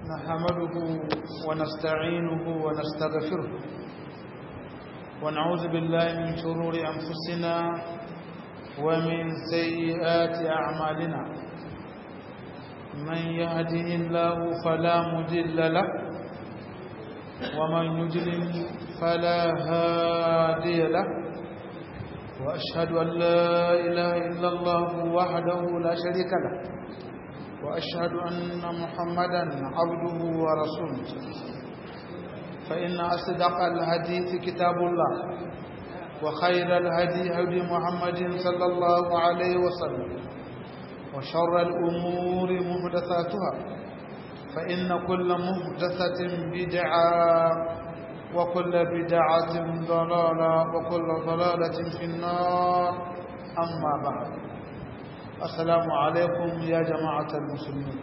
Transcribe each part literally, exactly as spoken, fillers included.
نحمده ونستعينه ونستغفره ونعوذ بالله من شرور أنفسنا ومن سيئات أعمالنا من يهده الله فلا مضل له ومن يضلل فلا هادي له وأشهد أن لا إله إلا الله وحده لا شريك له وأشهد أن محمدا عبده ورسوله فإن أصدق الحديث كتاب الله وخير الهدي هدي محمد صلى الله عليه وسلم وشر الأمور محدثاتها فإن كل محدثة بدعة وكل بدعة ضلالة وكل ضلالة في النار أما بعد السلام عليكم يا جماعة المسلمين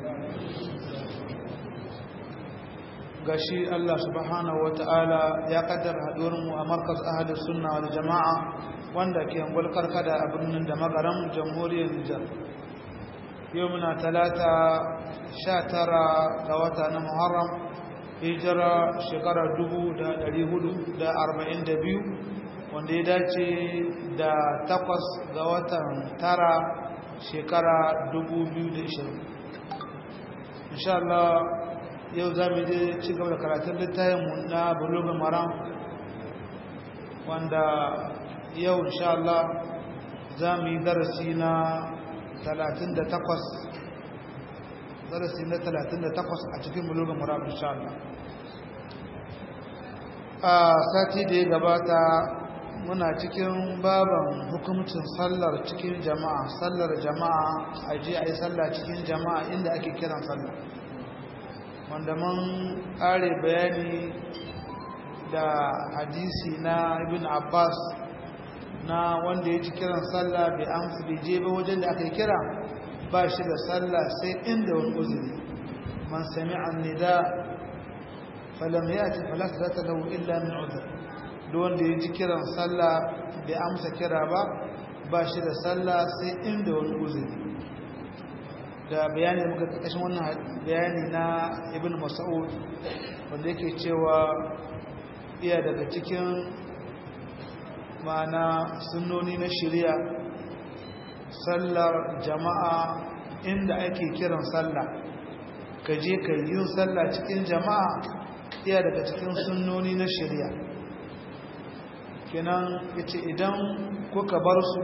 gashi Allah subhanahu wataala ya kaddara hadurinmu a markaz ahlus sunna wal jamaa wanda ke angol karkada a birnin da magaram jamhuriyar Nijar yau muna talata sha tara ga wata na Muharram hijira shekara dubu da ɗari hudu da arba'in da biyu wanda ya dace da takwas ga watan tara shekara dubu biyu da ishirin insha Allah yau za mu je ci gaba da karatun littafinmu na Bulughul Maram wanda yau insha Allah za mu yi darasi na talatin da takwas darasi na talatin da takwas a cikin Bulughul Maram insha Allah a sati da ya gabata muna cikin baban hukuncin sallar cikin jama'a sallar jama'a a je a yi sallah cikin jama'a inda ake kiran sallah wanda mun ƙare bayani da hadisi na ibn Abbas na wanda ya ci kiran sallah bai amsa bai je ba wajen da aka yi kira ba shi da sallah sai inda wani uzuri man sami'a nida falam yati fala salata lahu illa min udhr duk wanda ya ji kiran sallah bai amsa kira ba ba shi da sallah sai inda wani uzuri da bayani da muka kashin wannan bayani na ibn Mas'ud wanda yake cewa iya daga cikin ma'ana sunnoni na shari'a sallar jama'a inda ake kiran sallah ka je ka yi sallah cikin jama'a iya daga cikin sunnoni na shari'a kenan yace idan kuka bar su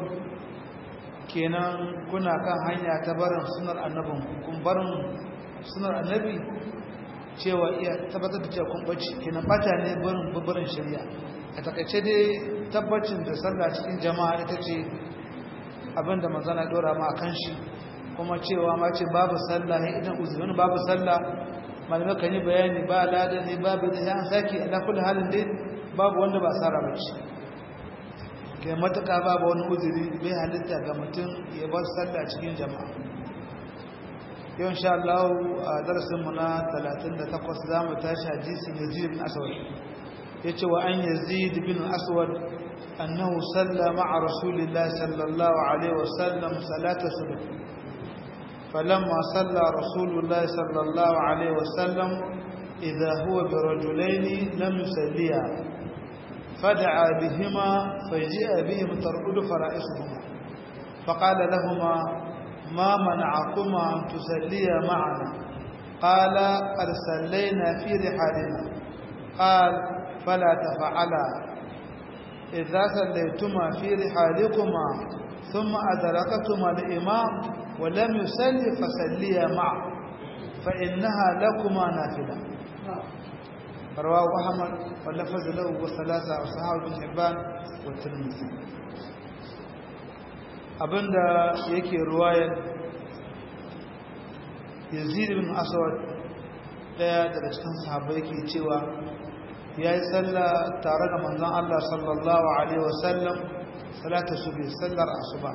kenan kuna kan hanya ta barin sunar annabin kun barin sunar annabi cewa iya tabbatar da cewa kun bace kenan bata ne barin barin shari'a a takaice dai tabbacin da sallah cikin jama'a ita ce abinda manzon ya dora ma akan shi kuma cewa ma ce babu sallah ne idan uzuri babu sallah malamai kan yi bayani ba lada ne babu da ya saki ala kulli halin dai babu wanda ba sara bace kai matuƙa babu wani uzuri bai halitta ga mutum ya bar sallah cikin jama'a yau insha Allah a darasinmu na talatin da takwas za mu tashi hadisin Yazid bin Aswad yace wa an Yazid bin Aswad annahu salla ma'a Rasulillah sallallahu alaihi wasallam salata subh falamma salla Rasulullah sallallahu alaihi wasallam idha huwa bi rajulaini lam yusalliya فدعا بهما فجاء بهم ترقد فرائسهما فقال لهما ما منعكما أن تسليا معنا قال قد سلينا في رحالنا قال فلا تفعلا إذا سليتما في رحالكما ثم أدركتما الإمام ولم يسلي فسليا معه فإنها لكما نافلة رواه أحمد واللفظ له والثلاثة وصحابه بن حبان والترمذي abinda yake ruwayar Yazid bin Aswad daya daga cikin sahabbai yake cewa yayi sallah tare da manzon Allah sallallahu alaihi wasallam salatu subhi sallar asuba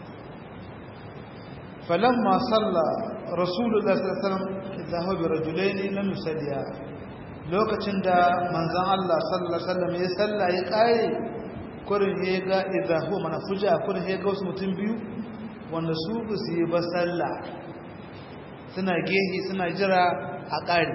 falamma salla rasulullah sallallahu alaihi wasallam idha huwa bi rajulaini lam yusalliya lokacin da manzon Allah sallallahu alaihi wasallam ya salla ya kare kurin ya ga idahu mana fuja kurin ya ga wasu mutum biyu wanda su ba su yi ba salla suna gehi suna jira a ƙari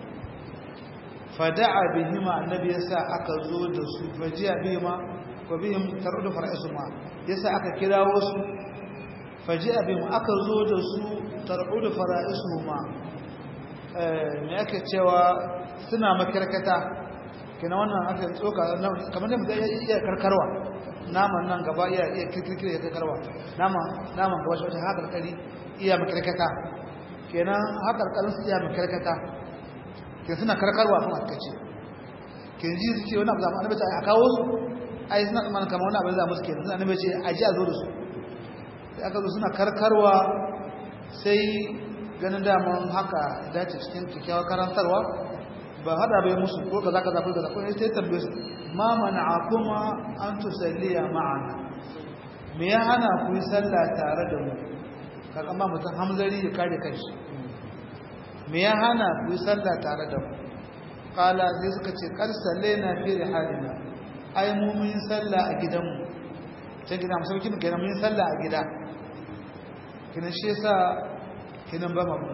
fada'a bihima annabi yasa aka zo da su fajiya bihima wa bihim tarudu fara'isuma yasa aka kirawo su fajiya bihim aka zo da su tarudu fara'isuma eh me yake cewa suna makarkata kina wannan aka tsoka kamar da mutum iya karkarwa naman nan gaba iya iya kirkire ya karkarwa naman naman gaba shi wata haka kari iya makarkata kenan haka karkarin su iya makarkata ke suna karkarwa kuma aka ce kin ji su ce wani abu zama annabi ce a kawo su ai suna tsammanin kamar wani abu za musu kenan suna annabi ce a ji a zo da su sai aka zo suna karkarwa sai ganin daman haka dace cikin kyakkyawar karantarwa ba hada bai musu ko kaza kaza ko kaza ko sai tambaye su ma mana'akuma an tusalliya ma'ana me ya hana ku yi sallah tare da mu kaga ma mutum hamzari ya kare kanshi me ya hana ku yi sallah tare da mu qala sai suka ce kar sallaina fi rihalina ai mu mun sallah a gidanmu ta gida mu sauki mu kenan mun sallah a gida kina shi yasa kinan ba mu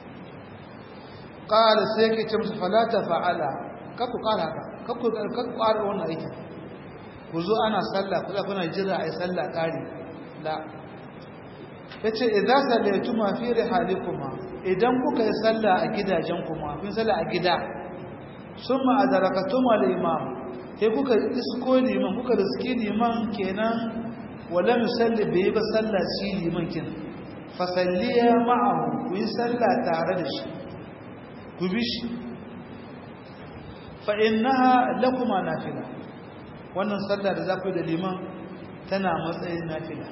qala sai ke ce musu fala ta fa'ala kaku qala haka kaku kaku qara wannan aiki ku zo ana sallah ku kuna jira ai sallah kare la yace idza sallaytuma fi rihalikuma idan kuka yi sallah a gidajen kuma kun sallah a gida summa adarakatuma al-imam sai kuka isko liman kuka riski liman kenan wala musalli bai ba sallah shi liman kin fa salliya ma'ahu ku yi sallah tare da shi ku bi shi fa innaha lakuma nafila wannan sallah da za ku yi da liman tana matsayin nafila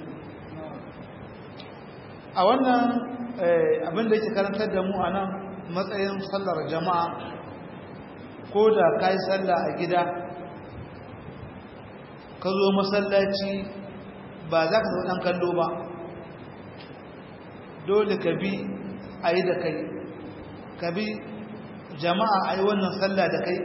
a wannan abin da yake karantar da mu a nan matsayin sallar jama'a ko da ka yi sallah a gida ka zo masallaci ba za ka zo ɗan kallo ba dole ka bi a yi da kai ka bi jama'a a yi wannan sallah da kai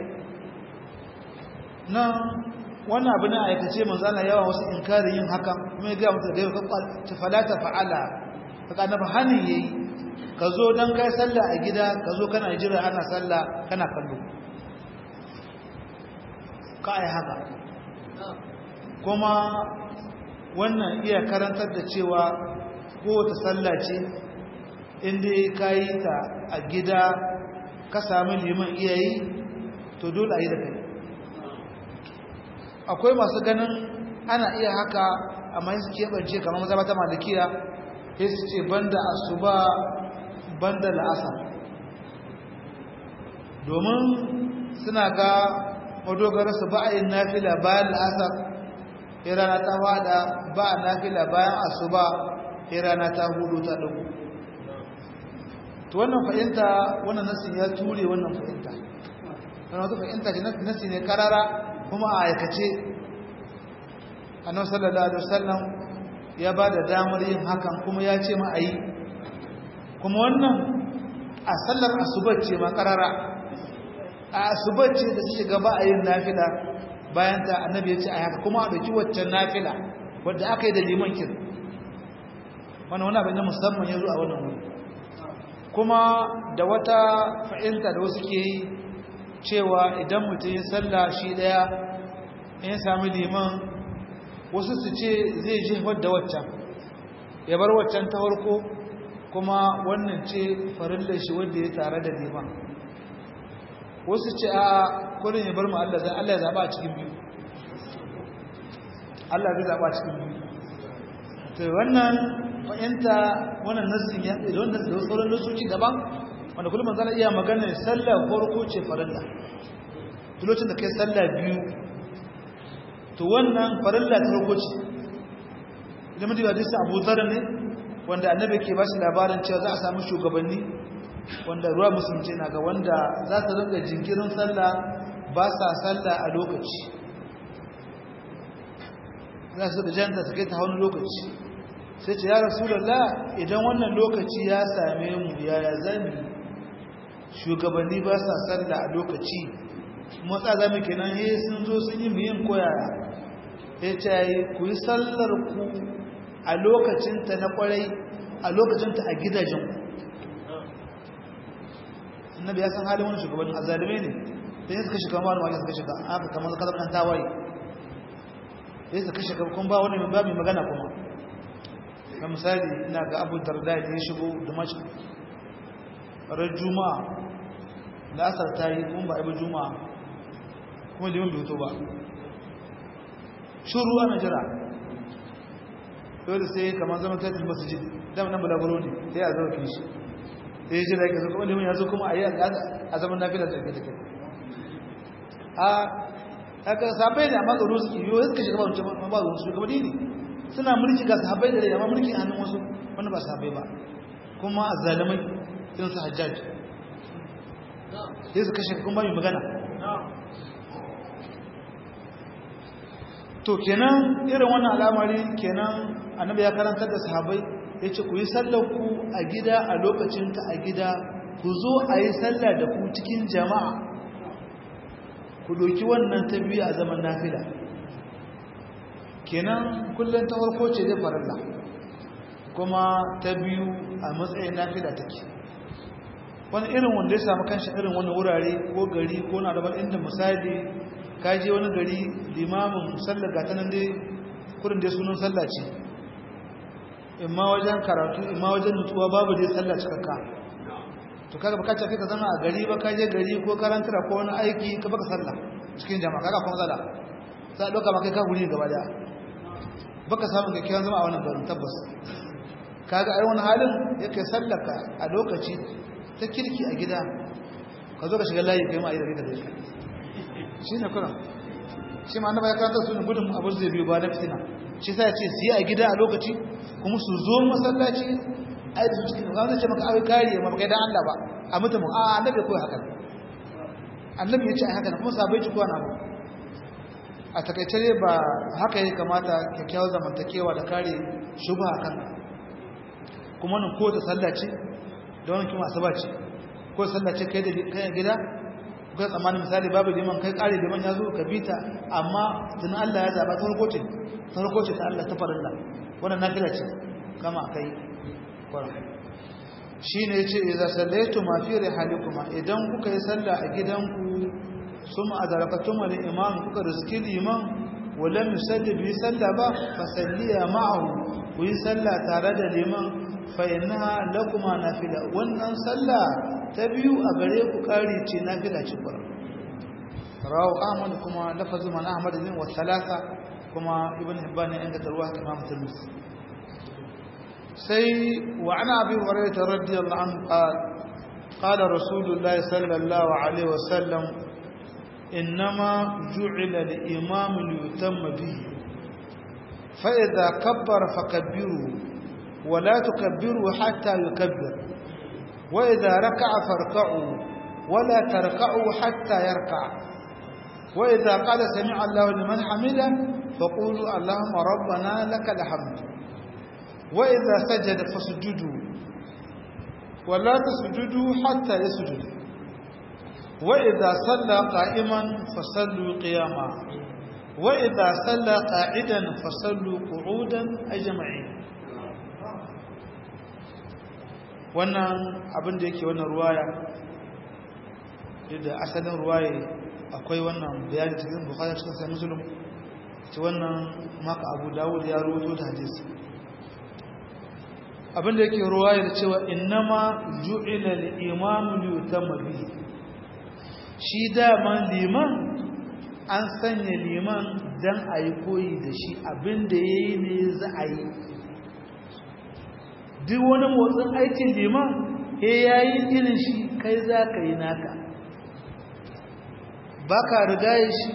nan wannan abu na aikace manzana yawa wasu inkarin yin haka kuma ya gaya mutu da yau ta falata fa'ala ka na bahanin ya yi ka zo don kai sallah a gida ka zo kana jira ana sallah kana kallo ka yi haka kuma wannan iya karantar da cewa kowace sallah ce inda ka yi ta a gida ka sami liman iya yi to dole a yi da kai akwai masu ganin ana iya haka amma yin su keɓance kamar maza ta malikiya sai su ce banda asuba banda la'asar domin suna ga madogararsu ba a yin nafila bayan la'asar rana ta fada ba a nafila bayan asuba rana ta hudu ta dubu to wannan fahimta wannan nasin ya ture wannan fahimta wannan wata fahimta ce nasi ne karara kuma a aikace annabi sallallahu alaihi wasallam ya ba da damar yin hakan kuma ya ce ma ayi kuma wannan a sallar asubar ce ma karara a asubar ce da suke gaba a yin nafila bayan ta annabi ya ce a haka kuma a dauki waccan nafila wadda aka yi da liman kin wannan wani abin da musamman ya zo a wannan wuri kuma da wata fa'inta da wasu ke yi cewa idan mutum ya salla shi daya in ya sami liman wasu su ce zai jefar da waccan ya bar waccan ta farko kuma wannan ce farilla shi wanda ya tare da liman wasu ce a kullum ya bar mu Allah zai Allah ya zaba a cikin biyu Allah zai zaba a cikin biyu to wannan fahimta wannan nassin ya da wannan da sauran nasoci daban wanda kullum manzo iya magana sallar farko ce farilla lokacin da kai sallah biyu to wannan farilla ta farko ce idan mutum hadisi Abu Dharr ne wanda annabi ke ba shi labarin cewa za a samu shugabanni wanda ruwa musulunci na ga wanda za su rinka jinkirin sallah ba sa sallah a lokaci za su da janta su kai ta wani lokaci sai ce ya rasulullah idan wannan lokaci ya same mu yaya zami shugabanni ba sa sallah a lokaci matsa zami kenan he sun zo sun yi muyin koyaya ya ce ku yi sallar ku a lokacinta na kwarai a lokacinta a gidajenku annabi ya san halin wani shugabannin azalume ne sai suka shiga wani wani suka shiga haka kamar zaka dan tawaye sai suka shiga kun ba wani ba mai magana kuma ga misali ina ga Abu Darda da ya shigo Damascus ran Juma'a da asar tayi kun ba ibu Juma'a kuma liman bai to ba shuru ana jira dole sai kamar zaman tatil masjid dan nan bulaguro ne sai a zo kishi sai jira yake zo kuma liman ya zo kuma ayi a zaman nafila da take take a haka sahabbai ne amma tsoro suke yiwu suka shiga ba wancan ba zuwa su gaba dini suna mulki ga sahabbai da rai amma mulki a hannun wasu wanda ba sahabbai ba kuma azzalimai irin su Hajjaj sai su kashe kuma mai magana to kenan irin wannan al'amari kenan annabi ya karantar da sahabbai yace ku yi sallar ku a gida a lokacin ta a gida ku zo a yi sallah da ku cikin jama'a ku doki wannan ta biyu a zaman nafila kenan kullum ta farko ce zai farilla kuma ta biyu a matsayin nafila take wani irin wanda ya samu kanshi irin wani wurare ko gari ko na daban inda misali ka je wani gari limamin sallar gata nan dai kurin dai sunan sallah ce imma wajen karatu imma wajen nutsuwa babu dai sallah cikakka to kaga baka ce kai ka zama a gari ba ka je gari ko karantara ko wani aiki ka baka sallah cikin jama'a kaga kuma zala sai doka maka ka guri gaba da baka samu kikkiawan zama a wannan garin tabbas kaga ai wani halin yake sallaka a lokaci ta kirki a gida ka zo ka shiga layi kai ma a yi da kai shine kuran shi ma annabi ya karanta su ne gudun abu zai biyo ba da fitina shi sai ya ce su yi a gida a lokaci kuma su zo masallaci ai da cikin zan ce maka ai kariye ma kai dan Allah ba a mutum a annabi ko haka annabi ya ce ai haka kuma sabai ci ko na ba a takaice ne ba haka yake kamata kyakkyawar zamantakewa da kare shubha kan kuma nan ko ta sallaci da wani kuma asaba ce ko sallaci kai da kai gida ko tsammanin misali babu liman kai kare liman ya zo ka bita amma tun Allah ya zaba farko ce farko ce ta Allah ta farilla wannan nafila ce kama kai shi ne ce idan sallaitu ma fi rihalikuma idan kuka yi sallah a gidanku suma adarakatum al imam kuka riski liman wala musalli bi salla ba fa salliya ma'ahu ku yi sallah tare da liman fa innaha lakuma nafila wannan sallah ta biyu a gare ku kari ce nafila ce kura rawu ahmad kuma lafazu man ahmad bin wa thalatha kuma ibn hibban ya inganta ruwa ta imam tirmidhi سي وعن أبي هريرة رضي الله عنه قال قال رسول الله صلى الله عليه وسلم إنما جعل الإمام ليتم به فإذا كبر فكبروا ولا تكبروا حتى يكبر وإذا ركع فاركعوا ولا تركعوا حتى يركع وإذا قال سمع الله لمن حمده فقولوا اللهم ربنا لك الحمد وإذا سجد فسجدوا ولا تسجدوا حتى يسجد وإذا صلى قائما فصلوا قياما وإذا صلى قاعدا فصلوا قعودا أجمعين wannan abin da yake wannan ruwaya da asalin ruwaya akwai wannan bayani cikin Bukhari cikin Sahih Muslim ce wannan maka Abu Dawud ya rawaito da hadisi abinda yake ruwaya da cewa innama ju'ila al-imamu li yutamma bihi shi daman liman an sanya liman dan ayi koyi da shi abinda yayi ne za a yi duk wani motsin aikin liman eh yayi irin shi kai za ka yi naka baka rigaye shi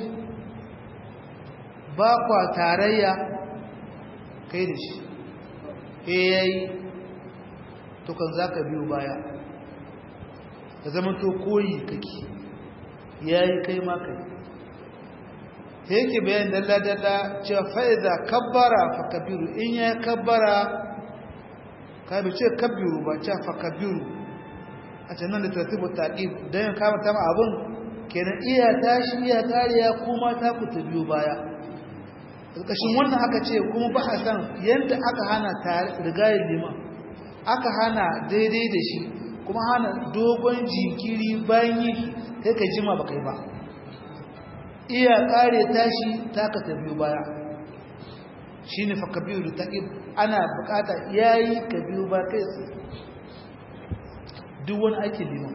ba kwa tarayya kai da shi eh yayi to kan zaka biyo baya ka zama to koyi kake yayi kai ma kai yake bayan dalla dalla cewa fa idza kabbara fa kabiru in ya kabbara ka bi ce kabiru ba ce fa kabiru a can nan da tartibu taqib dan ka mata abun kenan iya tashi iya kariya kuma ta ku ta biyo baya kashin wannan aka ce kuma ba a san yanda aka hana tare rigayen liman aka hana daidai da shi kuma hana dogon jinkiri bayan yi kai ka jima ba kai ba iya kare tashi taka ta biyu baya shine fa kabiru taqib ana bukata yayi ka biyu ba kai duk wani ake liman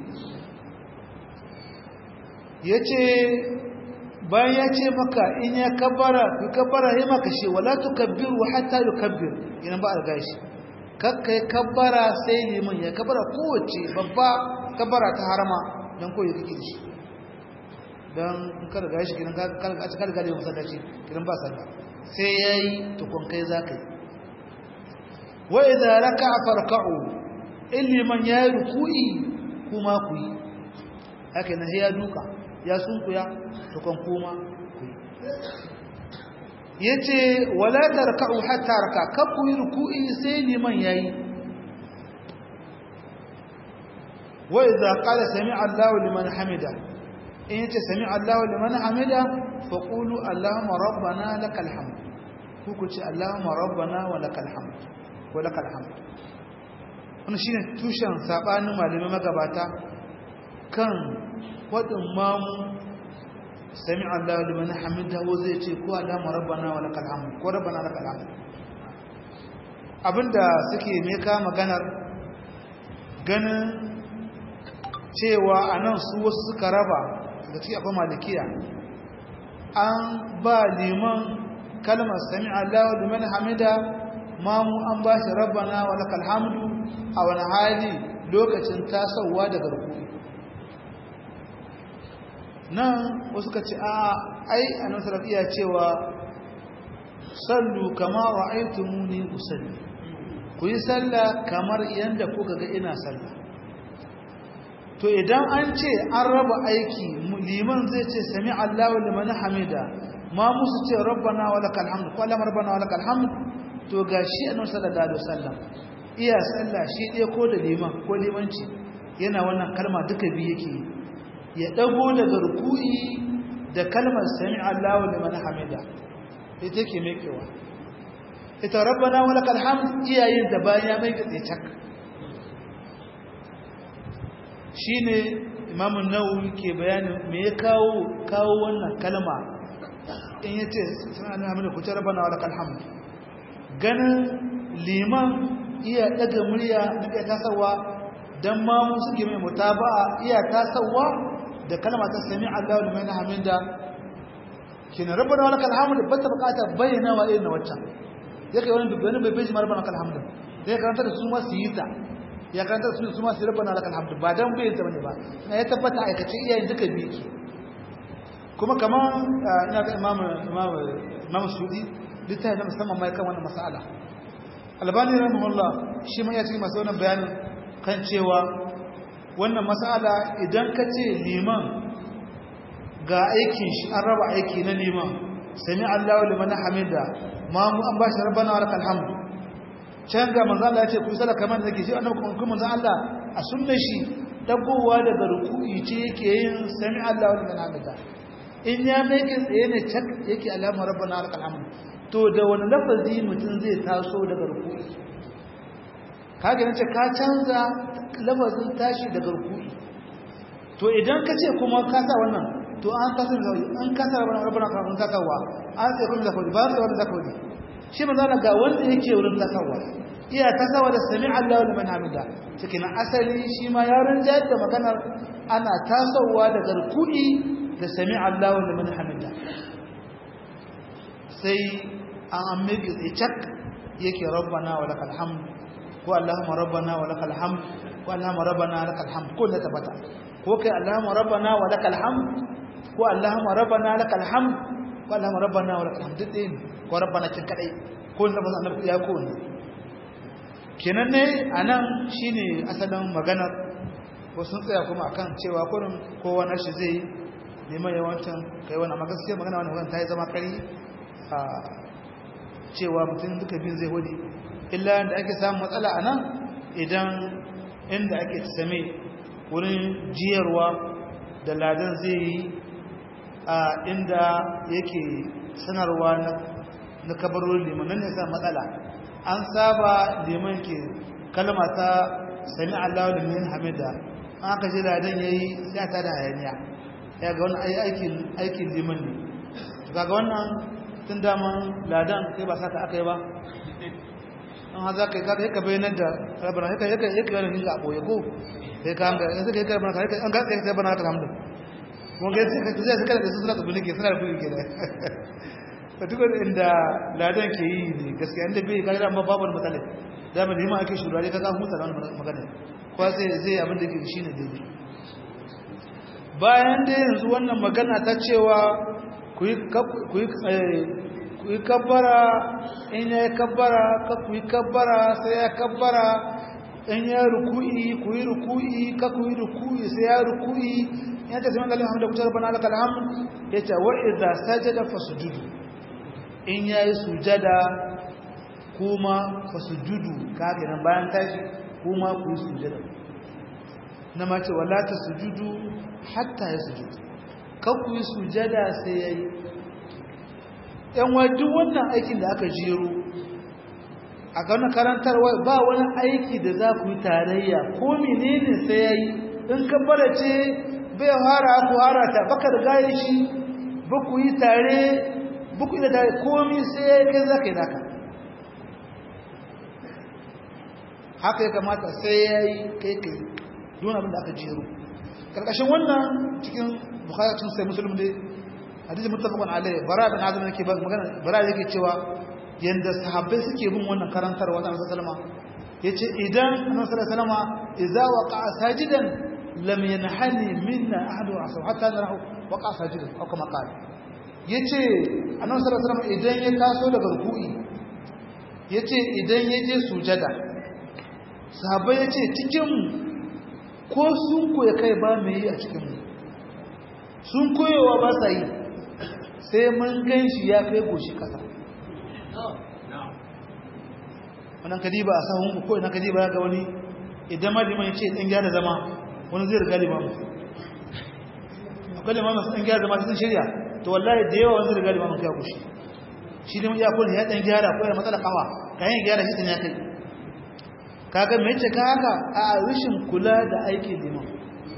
yace bayan ya ce maka in ya kabbara ku kabbara ya maka shi wala tukabbiru hatta yukabbir idan ba algashi kakkai kabbara sai liman ya kabbara kowace babba kabbara ta harama dan koyi kake shi dan kar gashi kidan kar a cikar gare masallaci kidan ba sallah sai yayi tukun kai zakai wa idza raka'a farka'u liman yayi ruku'i kuma ku yi haka ne ya duka ya sunkuya tukun kuma ku yi yace wala tarka'u hatta raka kafu ruku'i sai liman yayi wa idza qala sami'a Allahu liman hamida in yace sami'a Allahu liman hamida fa qulu Allahumma rabbana lakal hamd ku ku ce Allahumma rabbana wa lakal hamd wa lakal hamd wannan shine tushen sabanin malamai magabata kan wadin mamu sami'a Allahu liman hamidahu zai ce ko Allahumma rabbana wa lakal hamd ko rabbana lakal hamd abinda suke me ka maganar ganin cewa anan su wasu suka raba da cikin akwai malikiya an ba liman kalmar sami'a Allahu liman hamida mamu an ba shi rabbana wa lakal hamdu a wani hali lokacin tasowa daga rukuni nan wasu ka ce a ai annabi sallallahu alaihi wasallam cewa sallu kama ra'aytumuni usalli ku yi sallah kamar yanda kuka ga ina sallah to idan an ce an raba aiki liman zai ce sami Allahu liman hamida ma musu ce rabbana wa lakal hamd ko Allah rabbana wa lakal hamd to gashi annabi sallallahu alaihi wasallam iya sallah shi dai ko da liman ko limanci yana wannan kalma duka biyu yake ya dago daga ruku'i da kalmar sami Allahu liman hamida ita take mekewa ita rabbana wa lakal hamd iyayin da bayan ya mai tsaye tak shine Imam an-Nawawi ke bayanin me ya kawo kawo wannan kalma in yace subhanallahi hamdu ku rabbana wa lakal hamd ganin liman iya daga murya da tasawa dan ma mu suke mai mutaba'a iya tasawa da kalma ta sami Allahu liman hamida kina rabbana wa lakal hamd bata bukata bayyana wa irin waccan yake wani dubbanin bai bai rabbana wa lakal hamd sai karanta da su ma su yi ta ya karanta su su ma su rabbana lakal hamd ba dan bai ta bane ba na ya tabbata aikace iyayen duka biki kuma kaman ina ga imam imam imam Sudi litai da musamman mai kan wannan mas'ala Albani rahimahullah shi ma ya ce masa wannan bayanin kan cewa wannan mas'ala idan ka ce liman ga aikin shi an raba aiki na liman sami Allahu liman hamida ma mu an bashi rabbana lakal hamd can ga manzo Allah ya ce ku sala kamar da ke shi annabi kuma manzo Allah a sunnar shi dagowa daga ruku'i ce yake yin sami Allahu liman hamida in ya mai kin tsaye ne cak yake alama rabbana lakal hamd to da wani lafazi mutum zai taso daga ruku'i kage nace ka canza lafazin tashi daga ruku'i to idan ka ce kuma ka sa wannan to an taso da an ka sa rabbana lakal hamd zakawa an sai kuma zakawa ba sai wannan zakawa shi manzo Allah ga wanda yake wurin zakawa iya tasawa da sami Allahu liman hamida cikin asali shi ma yaron jayar da maganar ana tasowa daga ruku'i da sami Allahu liman hamida sai an amigi tsicak yake rabbana wa lakal hamd ko allahumma rabbana wa lakal hamd ko allahumma rabbana lakal hamd ko da tabbata ko kai allahumma rabbana wa lakal hamd ko allahumma rabbana lakal hamd ko allahumma rabbana wa lakal hamd din ko rabbana kin kadai ko da bazan annabi ya ko ne kenan ne anan shine asalin maganar ko sun tsaya kuma akan cewa kurin kowa na shi zai neman yawancin kai wannan magaskiya magana wannan ta yi zama kari a cewa mutum duka bin zai wani illa da ake samun matsala a nan idan inda ake same wurin jiyarwa da ladan zai yi a inda yake sanarwa na kabarorin liman nan ne sa matsala an saba liman ke kalma ta sami Allahu liman hamida an aka ji ladan yayi sai ta da hayaniya ya ga wannan aikin aikin liman ne kaga wannan tun daman ladan kai ba saka akai ba an haza kai ka kai ka bayyana da rabana kai kai kai kai ne ga boye ko sai ka ga sai kai kai bana kai an ga kai bana ta hamdu mun ga sai kai sai kai da su suna tsubuni ke suna rubuci ke da to duk inda ladan ke yi ne gaskiya inda bai ga amma babu matsala da ba liman ake shurare kaga huta da magana ko sai zai abin da ke shine daidai bayan da yanzu wannan magana ta cewa ku yi kabbara in ya yi kabbara ka ku yi kabbara sai ya kabbara in ya ruku'i ku yi ruku'i ka ku yi ruku'i sai ya ruku'i ya ta zama lalin hamdu kutar bana ga alhamdu ya ce wa idza sajada fasujudu in ya yi sujada kuma fasujudu ka ga nan bayan tashi kuma ku yi sujada na ma ce wala ta sujudu hatta ya sujudu kan ku yi sujada sai ya yi ‘yan duk wannan aikin da aka jero a ganin karantarwa ba wani aiki da za ku yi tarayya ko menene sai ya yi in kabbara ce bai hara ku hara ta baka da gaya shi ba ku yi tare ba ku yi da tare komi sai ya kai za ka yi naka haka ya kamata sai ya yi kai kai don abin da aka jero ƙarƙashin wannan cikin bukhari cikin sai musulun ne hadisi muttafaqun alayhi bara bin azim yake magana bara yake cewa yanda sahabbai suke bin wannan karantarwa da Annabi sallama yace idan Annabi sallama idza waqa'a sajidan lam yanhani minna ahadu asaw hatta narahu waqa'a sajidan aw kama qala yace Annabi sallama idan ya taso daga ruku'i yace idan ya je sujada sahabbai yace cikin ko sun koya kai ba mai yi a cikin mu sun koyewa ba sa yi sai mun gan shi ya kai goshi kasa wannan kadiba a sahun ko ina kadiba ya ga wani idan maliman ya ce dan gyara zama wani zai riga limamu akwai limamu sun gyara zama sun shirya to wallahi da yawa wani zai riga limamu kai goshi shi ne ya kula ya dan gyara ko ya matsala kawa kayan gyara shi tun ya kai kaga me ce ka haka a rashin kula da aikin liman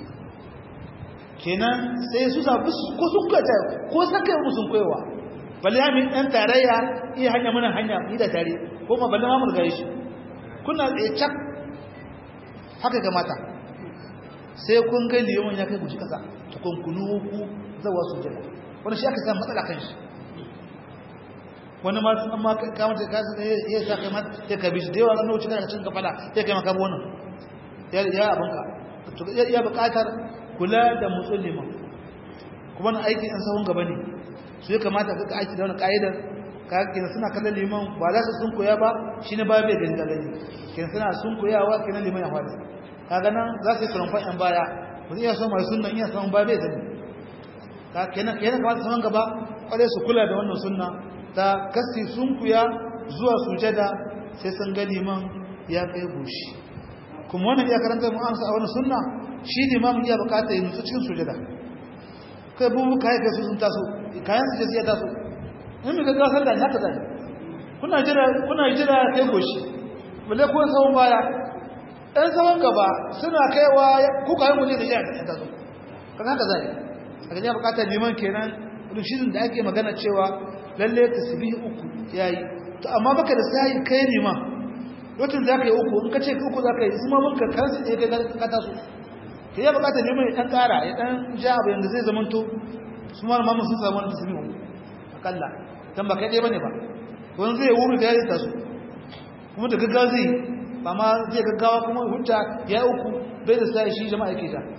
kenan sai su sabu ko sun kwata ko saka mu sun koyewa balle amin dan tarayya iya hanya muna hanya ni da tare ko ma balle ma mun gare shi kuna tsaye cak haka kamata sai kun ga liman ya kai guji kasa to kun kunu ku zawa su jira wannan shi aka samu matsala kan shi wani ma amma ka mata ka sai ya sa kai mata sai ka bi shi da yawa annabi cikin cin kafala sai kai maka wannan ya ya abunka to ya buƙatar kula da musulman kuma na aiki an sahun gaba ne su ya kamata ka aiki da wani ƙa'idar kina suna kallon liman ba za su sun koya ba shi ne ba bai gani da gani kina suna sun koyawa kina liman ya faɗi kaga nan za su yi karamfan yan baya ba zai iya son mai sunan iya sahun ba bai gani kenan kamata sahun gaba kwarai su kula da wannan sunna ta kasi sun kuya zuwa sujada sai sun ga liman ya kai goshi kuma wannan iya karanta mu amsa a wannan sunna shi ne ma mun iya bukata yin su cikin sujada kai bubu kai kai su sun taso kayan su sai ya taso in mu ga sallah ne haka zai kuna jira kuna jira kai goshi balle ko sawon baya dan sawon gaba suna kaiwa ku kayan mu ne da ya taso kaga haka zai kaga ya bukata liman kenan rushin da ake magana cewa lalle tasbih uku yayi to amma baka da sai kai liman lokacin zaka yi uku in ka ce uku zaka yi kuma mun ka kansu ne kai ka taso ke ya bukata ne mai dan kara ya dan ja abu yanda zai zamanto su ma mamu sun samu wani tasbihu akalla dan ba kai dai bane ba wani zai wuri da ya taso kuma da gaggawa zai ba ma zai gaggawa kuma hujja ya uku bai da sai shi jama'a yake ta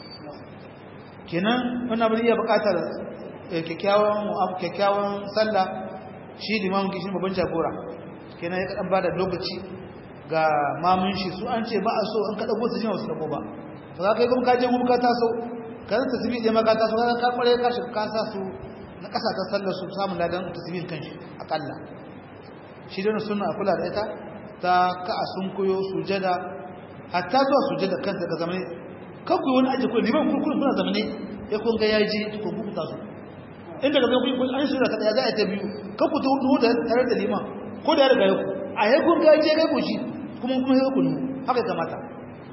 kenan wannan abin ya bukatar kyakkyawan kyakkyawan sallah shi limamin kishin babban jagora kenan ya kadan bada lokaci ga mamun shi su an ce ba a so an kada gosu jin wasu dago ba to za ka yi kuma kaje kuma ka taso kan tasbih je maka taso ka kware ka shi ka sa su na kasa ta sallar su samu ladan tasbihin kanshi akalla shi da sunna kula da ita ta ka asun koyo sujada hatta zuwa sujada kanta ga zamane kan ku wani aje ko liman ku kuna zamane ya kun ga yaji ko ku taso inda ga ku kun an shirya ka da za a ta biyu kan ku tudu da tare da liman ko da riga ku a he kun ga je ga ku shi kuma kuma he ku haka kamata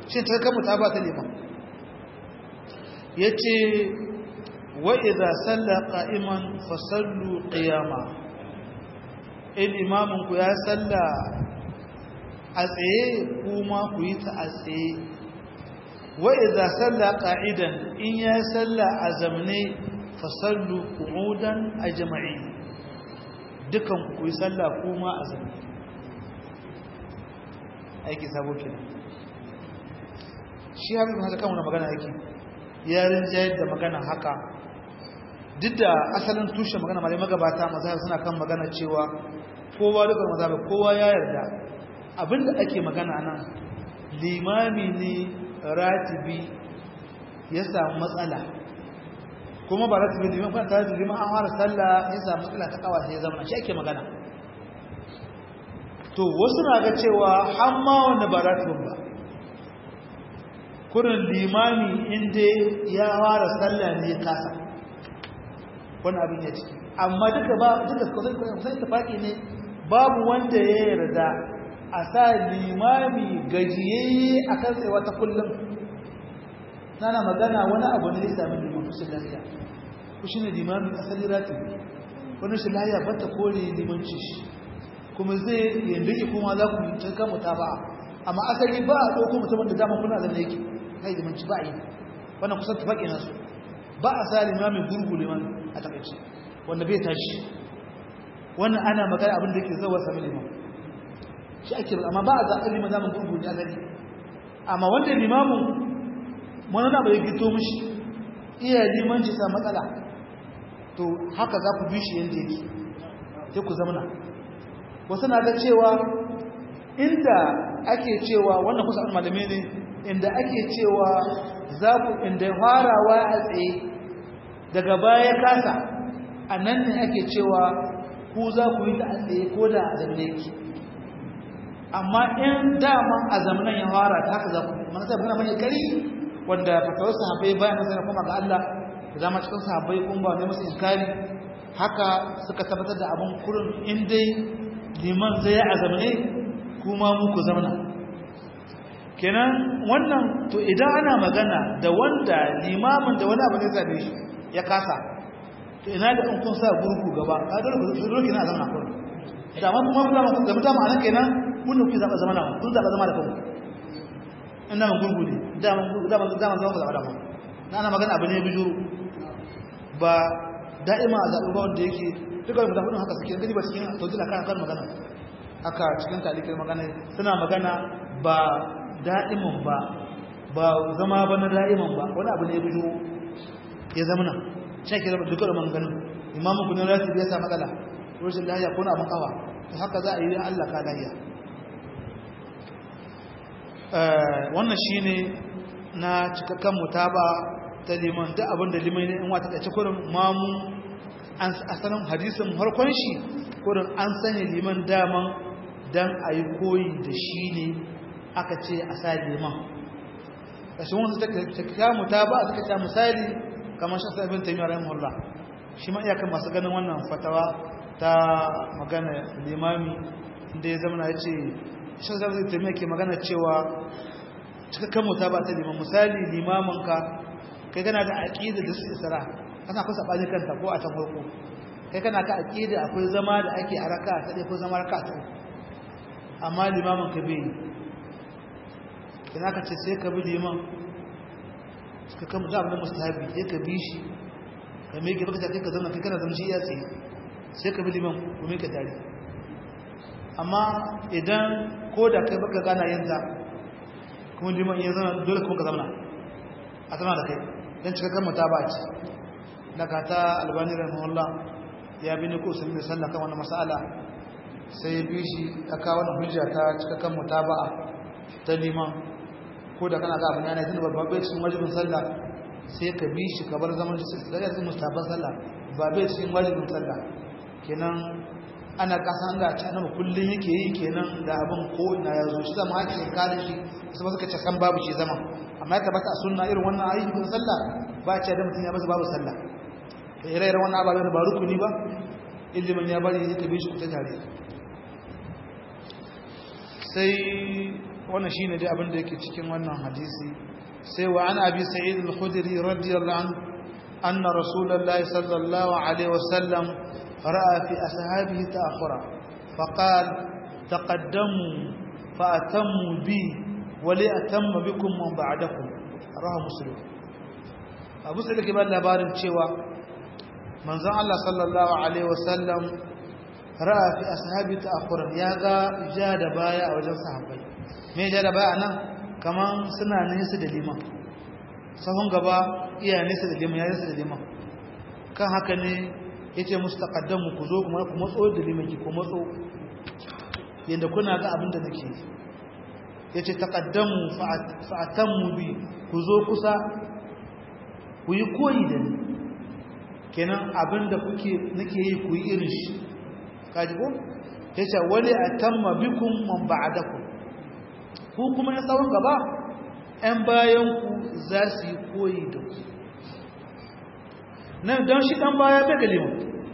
shi ta kan mutaba ta liman yace wa idza salla qa'iman fasallu qiyama in imamun ku ya salla a tsaye kuma ku yi ta a tsaye wa idza salla qa'idan in ya salla a zamne fasallu qu'udan ajma'in dukan ku yi salla kuma a zamne aiki sabo kenan shi habibin haka kan wani magana yake yarin jayar da magana haka duk da asalin tushe magana malai magabata mazhab suna kan magana cewa kowa dukkan mazhab kowa ya yarda abinda ake magana nan limami ne ratibi ya samu matsala kuma ba ratibi liman kan tare da liman an fara sallah ya samu matsala ta kawa sai ya zama shi ake magana to wasu na ga cewa har ma wanda ba ratibin ba kurin limami inda ya fara sallah ne kasa wani abin ya ciki amma duka ba duka kusan tafaki ne babu wanda ya yarda a sa limami gajiyayye a kan tsaye wata kullum nana magana wani abu ne ya sami liman kusur lafiya ku shi ne limamin asali ratibi wani shi lafiya bata kore limanci shi kuma zai yanda ke kuma za ku ta kama ta ba amma asali ba a ɗauko mutumin da dama kuna zan yake kai limanci ba a yi wannan kusan tafaki nasu ba a sa limamin gurgu liman a takaici wanda bai tashi wannan ana magana abin da ke zawa sami liman shi ake amma ba a zaɓar liman zamun gurgu ne asali amma wanda limamin wani na bai gito mishi iya limanci sa matsala to haka za ku bi shi yadda yake sai ku zamana wasu na ga cewa inda ake cewa wannan kusa an malamai ne inda ake cewa za ku inda farawa a tsaye daga baya kasa a nan ne ake cewa ku za ku yi ta a tsaye ko da a zamne ki amma in dama a zamanan ya fara ta haka za ku mana sai bana mai kari wanda fatawar sahabbai bayan nan sai kuma ga Allah da zama cikin sahabbai kun ba ne musu inkari haka suka tabbatar da abun kurin in dai liman zai a zamane kuma mu ku zamana kenan wannan to idan ana magana da wanda limamin da wani abu ne zabe shi ya kasa to ina da kun sa gurgu gaba ka dole ku shiro kina zamana ko da amma kuma kuma ku ga mutama anan kenan kun ku zaba zamana kun zaba zama da kanku ina mun gurgu ne da mun da mun da mun zama da adam na ana magana abu ne bijuru ba da'ima a zabi ba wanda yake duka mutafin haka suke gani ba cikin tawzila kan kan magana haka cikin talikin magana suna magana ba da'iman ba ba zama ba na da'iman ba wani abu ne ya bijo ya zama nan shi ke zama duka da manganin imamun kunin rasu ya sa matsala rashin lahiya ko na makawa ta haka za a yi Allah ka lahiya wannan shi ne na cikakken mutaba ta liman duk abinda liman ne in wata ɗace kurin mamu an asalin hadisin harkon shi kurin an sanya liman daman don a yi koyi da shi ne aka ce a sa liman ƙashin wanda ta kyamu ta ba suka kya misali kamar shi asabin taimiyar rahimahullah shi ma iyakan masu ganin wannan fatawa ta magana limami da ya zama ya ce shi asabin taimiyar ke magana cewa cikakken mu ta ba ta liman misali limamanka kai gana da aƙida da su isra kana kusa ɓanin kanta ko a can farko kai kana ka aƙida akwai zama da ake a raka ta ɗaya ko zama raka ta uku amma limamin ka bai kina ka ce sai ka bi liman ka kama da abin mustahabi sai ka bi shi ka mai gaba ka kai ka zama kai kana zama shi iya tsaye sai ka bi liman ko mai ka tare amma idan ko da kai baka gana yin ta kuma liman iya zama dole kuma ka zama a zama da kai don cikakken mutaba ce daga ta albani rahimahullah ya bi ni ko sun da sallah kan wannan mas'ala sai ya bi shi aka wannan hujja ta cikakken mutaba'a ta liman ko da kana ga abin yana tunda babban bai cikin wajibin sallah sai ka bi shi ka bar zaman shi da ya mustaban sallah ba bai cikin wajibin sallah kenan ana kasan da ta nan kullun yake yi kenan da abin ko ina ya zo shi zama ake kare shi sai suka ce san babu shi zaman amma ya tabbata a sunna irin wannan ayyukan sallah ba ce da mutum ya masa babu sallah da ire-iren wannan ababen da ba rukuni ba ilimin ya bari ya tabi shi kuta tare sai wannan shine dai abin da yake cikin wannan hadisi sai wa an abi sa'id al-khudri radiyallahu anhu anna rasulullahi sallallahu alaihi wasallam ra'a fi ashabihi ta'akhura faqala taqaddamu fa'atammu bi wa li atamma bikum man ba'dakum rawahu muslim abu sa'id ke ba labarin cewa manzon Allah sallallahu alaihi wasallam ra'a fi ashabi ta'akhura ya ga ja da baya a wajen sahabbai me ja da baya nan kaman suna nesa da liman sahun gaba iya nesa da liman ya nesa da liman kan haka ne yace mustaqaddamu ku zo kuma ku matso da liman ki ku matso yanda kuna ga abin da nake yace taqaddamu fa'atammu bi ku zo kusa ku yi koyi da ni kenan abin da kuke nake yi ku yi irin shi kaji ko yace wali atamma bikum man ba'dakum ku kuma na tsawon gaba ɗan bayan ku za su yi koyi da ku nan don shi ɗan baya bai galimu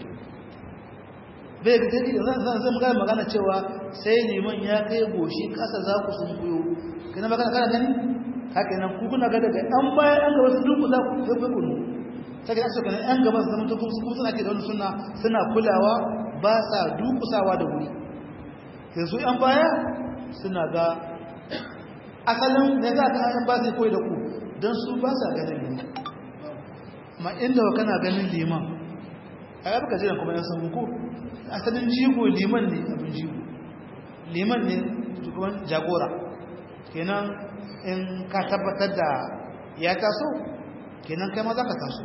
bai ga tadi zan zan zan magana magana cewa sai liman ya kai goshi kasa za ku sun buyo kana magana kana gani haka nan ku kuna ga daga ɗan baya ɗan gaba su duku za ku zafi kunu sai aka kana ɗan gaba su zama ta kuma suna ke da wani suna suna kulawa ba sa dukusawa da wuri yanzu ɗan baya suna ga asalin da za ka ɗan ba su koyi da ku don su ba sa ganin liman ma inda kana ganin liman a yabi ka jiran kuma yan san ku asalin jigo liman ne abin jigo liman ne kuma jagora kenan in ka tabbatar da ya taso kenan kai ma za ka taso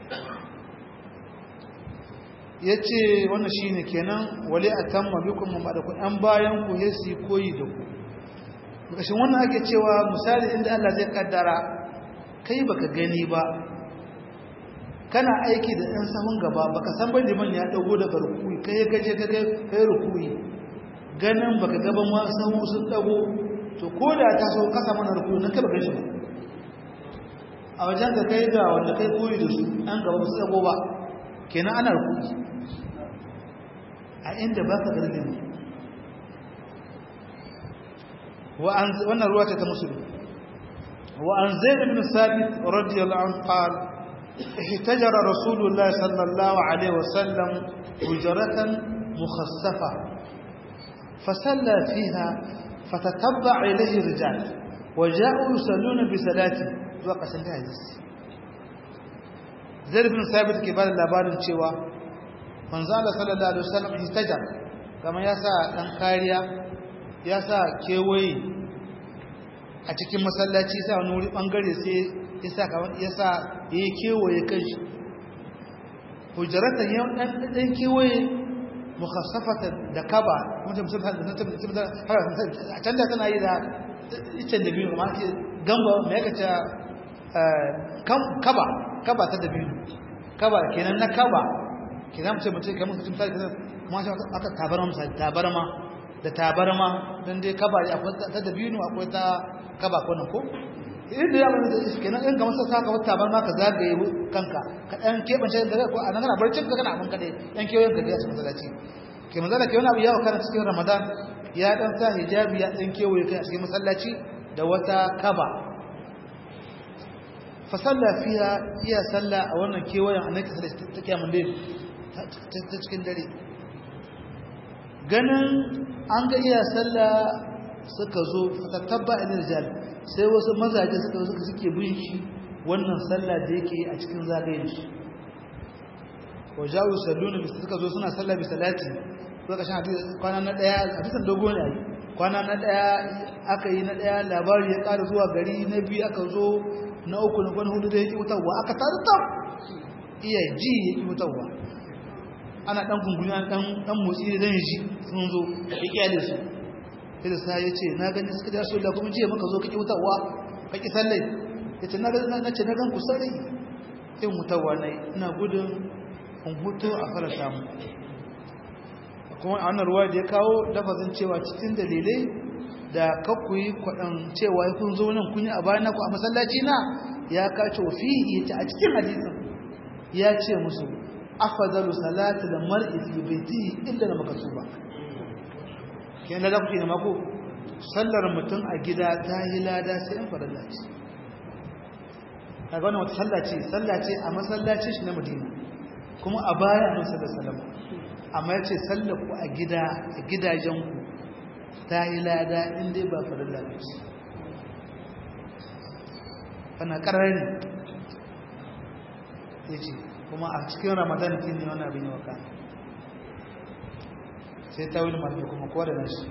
ya ce wannan shi ne kenan wale a tamma bikon mamma da ku ɗan bayan ku ya su koyi da ku ƙashin wannan ake cewa misali inda Allah zai kaddara kai baka gani ba kana aiki da ɗan sahun gaba baka san ban liman ya dago daga rukuyi kai gaje ka kai rukuyi ganin baka gaba ma sahu sun dago to ko da ta so kasa mana rukuyi nan kai baka shi ba a wajen ka kai ga wanda kai koyi da su an gaba ba su dago ba kenan ana rukuyi a inda baka ganin liman wa an wannan ruwa ta musulmi wa an zaid ibn sabit radiyallahu anhu qala احتجر رسول الله صلى الله عليه وسلم حجرة مخصفة فصلى فيها فتتبع إليه الرجال وجاءوا يصلون بصلاته وقت الحديث زيد بن ثابت كبار labarin cewa manzo Allah sallallahu alaihi wasallam ihtajar kama yasa dan kariya yasa kewaye a cikin masallaci sai wani wuri bangare sai yasa kaman yasa yayi kewaye kanshi hujratan yau dan dan kewaye mukhassafatan da kaba wanda mutum da a can da tana yi da icen da biyu kuma ke gamba mai kace kaba kaba ta da biyu kaba kenan na kaba kenan mutum mutum kamar mutum sai kuma aka tabarma sai tabarma da tabarma dan dai kaba akwai ta da biyu akwai ta kaba ko nan ko inda ya bani da shi kenan in ga masa saka wata bar ma ka zagaye kanka ka dan kebance da ko anan kana barcin ka kana abun kade dan kewayen ka a cikin masallaci ke manzala ke wani abu yawo kana cikin Ramadan ya dan sa hijabi ya dan kewaye kai a cikin masallaci da wata kaba fa salla fiha iya salla a wannan kewayen annabi sallallahu ta kiyamun dai ta cikin dare ganin an ga iya salla suka zo fa tabba al-rijal sai wasu mazaje suka suka suke bin shi wannan sallah da yake a cikin zagayen shi wajawu salluna bi suka zo suna sallah bi salati suka shan hadisi kwana na daya hadisin dogo ne kwana na daya aka yi na daya labari ya ƙara zuwa gari na biyu aka zo na uku na kwana hudu da yake wutarwa aka taru tam iya ji yake wutarwa ana dan gunguni dan dan motsi da ji sun zo ya kiyale su sai sai ya ce na gani suka da su da kuma jiya muka zo kake wutarwa kake sallai yace na na nace na gan ku sai in wutarwa nai ina gudun in huto a farata mu kuma a wannan ruwa da ya kawo lafazin cewa cikin dalilai da kakkuyi kwadan cewa kun zo nan kun yi a bayan ku a masallaci na ya kace fi yace a cikin hadisin ya ce musu afdalu salati da mar'i fi baiti illa na makasuba kenan da kuke ne mako sallar mutum a gida ta yi lada sai in farilla ce kaga wannan wata sallah ce sallah ce a masallaci shi na Madina kuma a baya Annabi sallallahu alaihi wasallam amma yace sallar ku a gida a gidajen ku ta yi lada in dai ba farilla ce wannan karari yace kuma a cikin Ramadan kin ne wannan abin waka sai ta wani mafi kuma kowa da nashi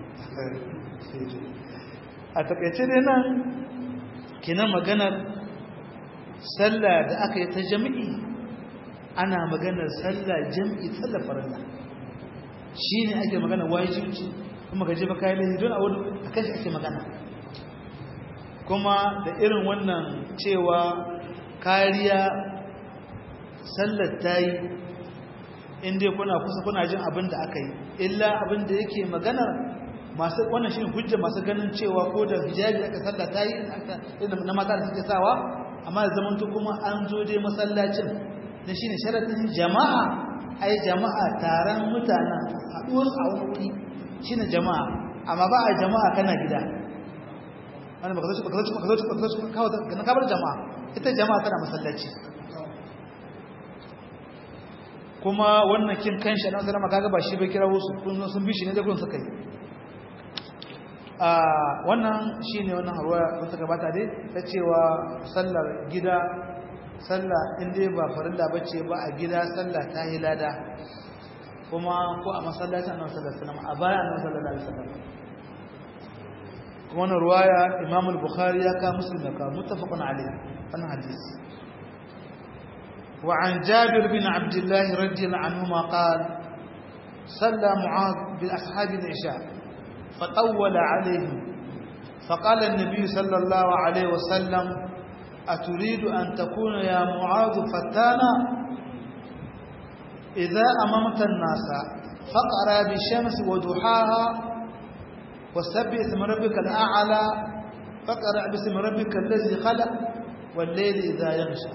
a takaice dai nan kinan maganar sallah da aka yi ta jami'i ana maganar sallah jami'i sallah farilla shi ne ake magana wajibci kuma gaje ba kayan lahi don a wani a kan shi ake magana kuma da irin wannan cewa kariya sallar ta yi inda kuna kusa kuna jin abin da aka yi illa abin da yake maganar masu wannan shi hujja masu ganin cewa ko da hijabi aka sallah ta yi na mata da suke sawa amma da zamanto kuma an zo dai masallacin da shi ne sharaɗin jama'a ai jama'a taron mutanen haɗuwar a wuri shi ne jama'a amma ba a jama'a kana gida wani baka zo baka zo baka zo baka zo kawo na kabar jama'a ita jama'a tana masallaci kuma wannan kin kanshi annabi sallama kaga ba shi bai kira wasu kun sun bi shi ne da kun suka yi a wannan shine wannan harwa wata gabata dai ta cewa sallar gida sallah inda ba farilla bace ba a gida sallah ta yi lada kuma ko a masallacin annabi sallallahu alaihi wasallam a baya annabi sallallahu alaihi wasallam kuma wannan ruwaya Imam al-Bukhari ya ka Muslim ya ka muttafaqun alaihi wannan hadisi وعن جابر بن عبد الله رضي الله عنهما قال صلى معاذ بأصحاب العشاء فطول عليهم فقال النبي صلى الله عليه وسلم أتريد أن تكون يا معاذ فتانا إذا أممت الناس فقرأ بالشمس وضحاها وسبح اسم ربك الأعلى فقرأ باسم ربك الذي خلق والليل إذا يغشى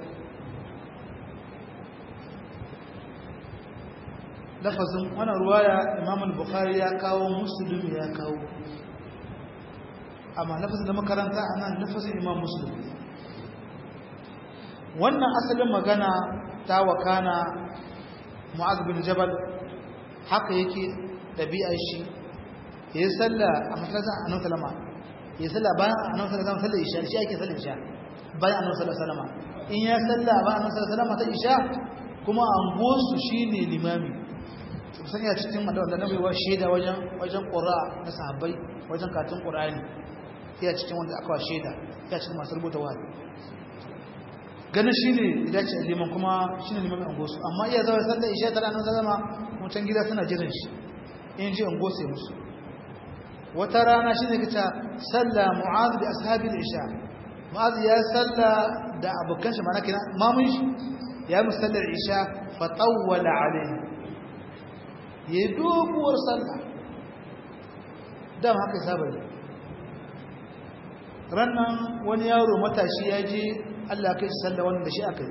lafazin wannan ruwaya Imam al-Bukhari ya kawo Muslim ya kawo amma lafazin da makaranta anan lafazin Imam Muslim wannan asalin magana ta wakana Mu'adh bin Jabal haka yake dabi'ar shi yayin sallah a masallacin Annabi sallama yayin sallah bayan Annabi sallama sallar isha shi yake sallar isha bayan Annabi sallama in ya sallah bayan Annabi sallama ta isha kuma an gosu shine limami sun yi a cikin wadanda na baiwa shaida wajen wajen ƙura na sahabbai wajen katin ƙura'ani iya cikin wanda aka wa shaida iya cikin masu rubuta wahayi ganin shi ne ya dace liman kuma shi ne liman angosu amma iya zama sallar isha tara nan zama mutan gida suna jiran shi in ji angosu ya musu wata rana shi ne kita salla mu'az bi ashabil isha mu'az ya salla da abokan shi mana kina mamun shi ya musallar isha fa tawwala alayhi ya yi doguwar sallah don haka sabar rannan wani yaro matashi ya je Allah kai shi sallah wanda shi aka yi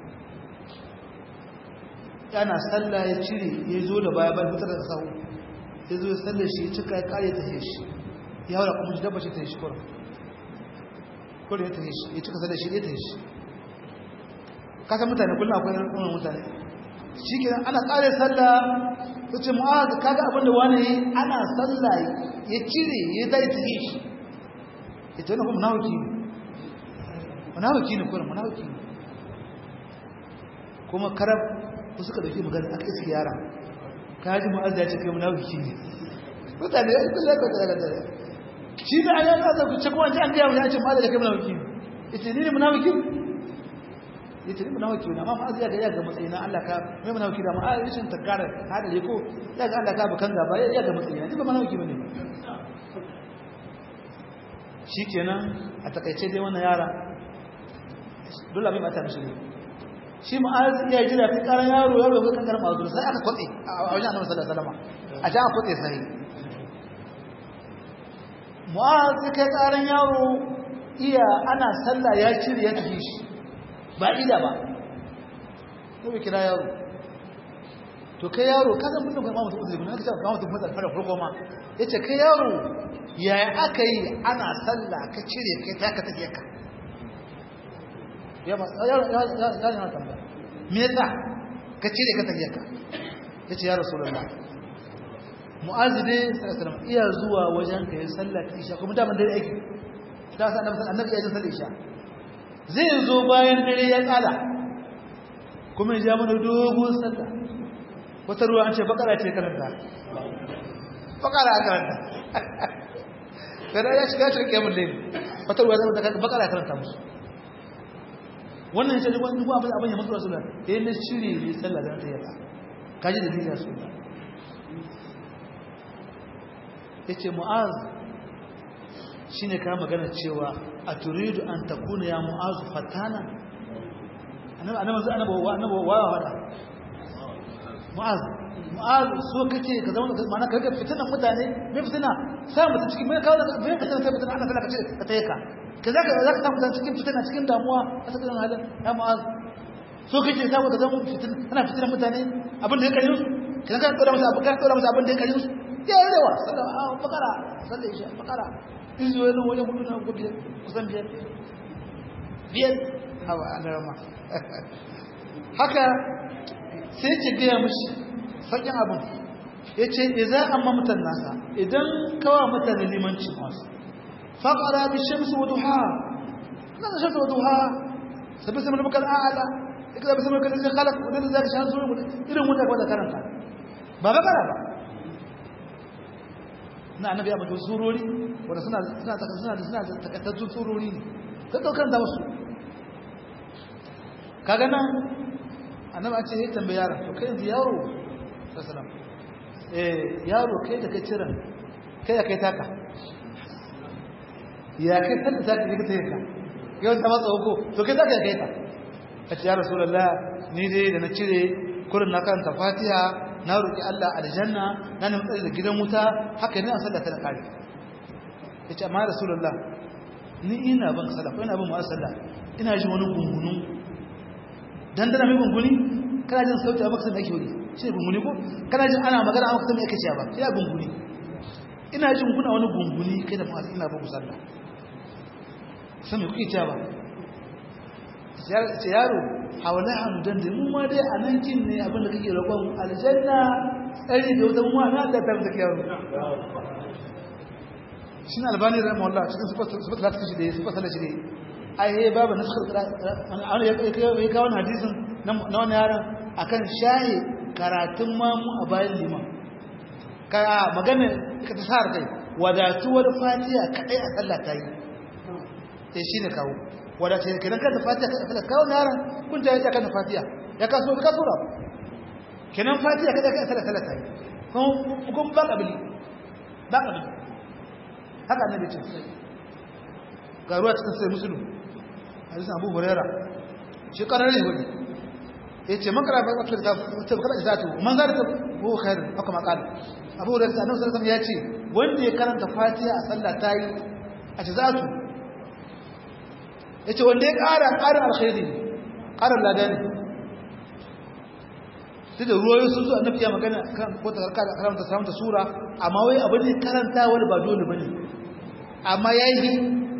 yana sallah ya cire ya zo da baya bayan fitar da sahu ya zo ya sallah shi ya cika ya kare ta shi ya haura kuma shi dabba shi ta shi kwarar kwarar ya ta shi ya cika sallah shi ya ta shi kasan mutane kullum akwai irin mutane shi ke ana kare sallah ta ce mu'az kaga abinda wani yi ana sallah ya cire ya zai tsaye shi ya ce wani kuma munawaki ne munawaki ne kuma munawaki ne kuma karab ku suka dauki magana aka iske yara kaji mu'az ya ce kai munawaki ne mutane ya kulle ka daga daga shi da ayyar da ku ce ko an ji an ga ya ce mu'az ya kai munawaki ne ita ne ne munawaki yace ni munawaki ne amma ma'aziya ga yaga matsayina Allah ka mai munawaki da ma'a rishin takara hada je ko yaga Allah ka bukan gaba yaga matsayina ni ba munawaki bane shikenan a takaice dai wannan yara dole abin mata mishi ne shi ma'aziya jira fi karan yaro yaro ga kan karama zuwa sai aka kwatse a wajen Annabi sallallahu alaihi wasallam a ja aka kwatse sai mu'az kai karan yaro iya ana sallah ya cire ya tafi shi ba ida ba ko kira yaro to kai yaro ka san mutum kai ma mutum uzuri ne ka ce ka mutum fada fara farko ma yace kai yaro yaya aka yi ana sallah ka cire kai ta ka take ka ya ba yaro ya ya ya tambaya me yasa ka cire ka take ka yace ya rasulullah mu'az dai sallallahu iya zuwa wajen kai sallah ta isha kuma da ban dare aiki da san annabi annabi ya ji sallah isha zai zo bayan dare ya tsala kuma ya ja mana dogon sallah wata ruwa an ce bakara ce karanta bakara a karanta kada ya shiga cikin kiyamun laili wata ruwa zai da bakara karanta musu wannan ya ce duk wani abin abin ya mutu rasulullah eh ne shiri ne sallah da ta yaka kaji da dinga rasulullah yace mu'az shine ka magana cewa aturidu an takuna ya mu'az fatana annabi annabi annabi annabi wa wada mu'az mu'az so kace ka zama mana kaga fitinan mutane me fitina sa mutum cikin me kawo me fitina sai fitina ana sallah kace ka tayi ka kaza ka zaka samu mutum cikin fitina cikin damuwa a cikin halin ya mu'az so kace sa ka zama fitina ana fitinan mutane abin da ya kare su kaza ka dora musu abin ka dora musu abin da ya kare su ya yawa sallah bakara sallah isha bakara izo yana wajen hudu na gobe kusan biyar biyar hawa an rama haka sai ce gaya mashi fakin abin ya ce idan an mamutan nasa idan kawa mutane limanci masu faƙara bi shamsu wa duha nan shamsu wa duha sabi samar bakar a'ala ika zabi samar bakar zai halak wadanda za ka shan sura irin wanda ka wada karanta ba bakara ba na annabi ya bada surori wanda suna suna suna suna takaitattun surori ne ka daukar da wasu kaga nan annabi a ce ya tambaye yaron to kai yanzu yaro sallallahu eh yaro kai da kai cira kai ya kai taka ya kai sanda taka ne kai taka yau ta matsa ko to kai taka ya kai ta a ce ya rasulullah ni dai da na cire kurin na karanta fatiha na roki Allah aljanna na nemi tsari da gidan wuta haka ne a sallah ta kare yace amma rasulullah ni ina ban sallah ko ina ban mu sallah ina ji wani gungunu dan dana mai gunguni kana jin sauti a maksan da ake wuri shi gunguni ko kana jin ana magana a maksan da ake cewa ba sai gunguni ina jin kuna wani gunguni kai da mu ina ban ku sallah sai me kuke cewa sai yaro hawala hamdan da mu ma dai anan kin ne abin da kake roƙon aljanna tsari da wata mu na da ta da kiyaru shin albani rahimahullah cikin sifat sifat da take da sifat da shi ai he babu naskhar an ya kai kai wannan hadisin na wannan yaron akan shayi karatun ma mu a bayan liman kai magana ka ta sar kai wadatuwar fatiha kadai a sallah ta yi sai shine kawo wadace kenan kan fatiha kada kawo yaran kun ta yaka kan fatiha ya kaso ka sura kenan fatiha kada ka sallah sallah sai kun kun ba kabili ba kabili haka annabi ce ga ruwa cikin sai muslim hadisin Abu Hurairah shi karare ne wani yace man kara fa ta ta kada zatu man zar ta ko khair haka ma kala Abu Hurairah annabi sallallahu alaihi wasallam yace wanda ya karanta fatiha a sallah tayi a zatu yace wanda ya ƙara ƙarin alkhairi ƙarin ladani sai da ruwayo sun zo annabi ya magana kan ko ta karka karanta samun sura amma wai abin ne karanta wani ba dole bane amma yayi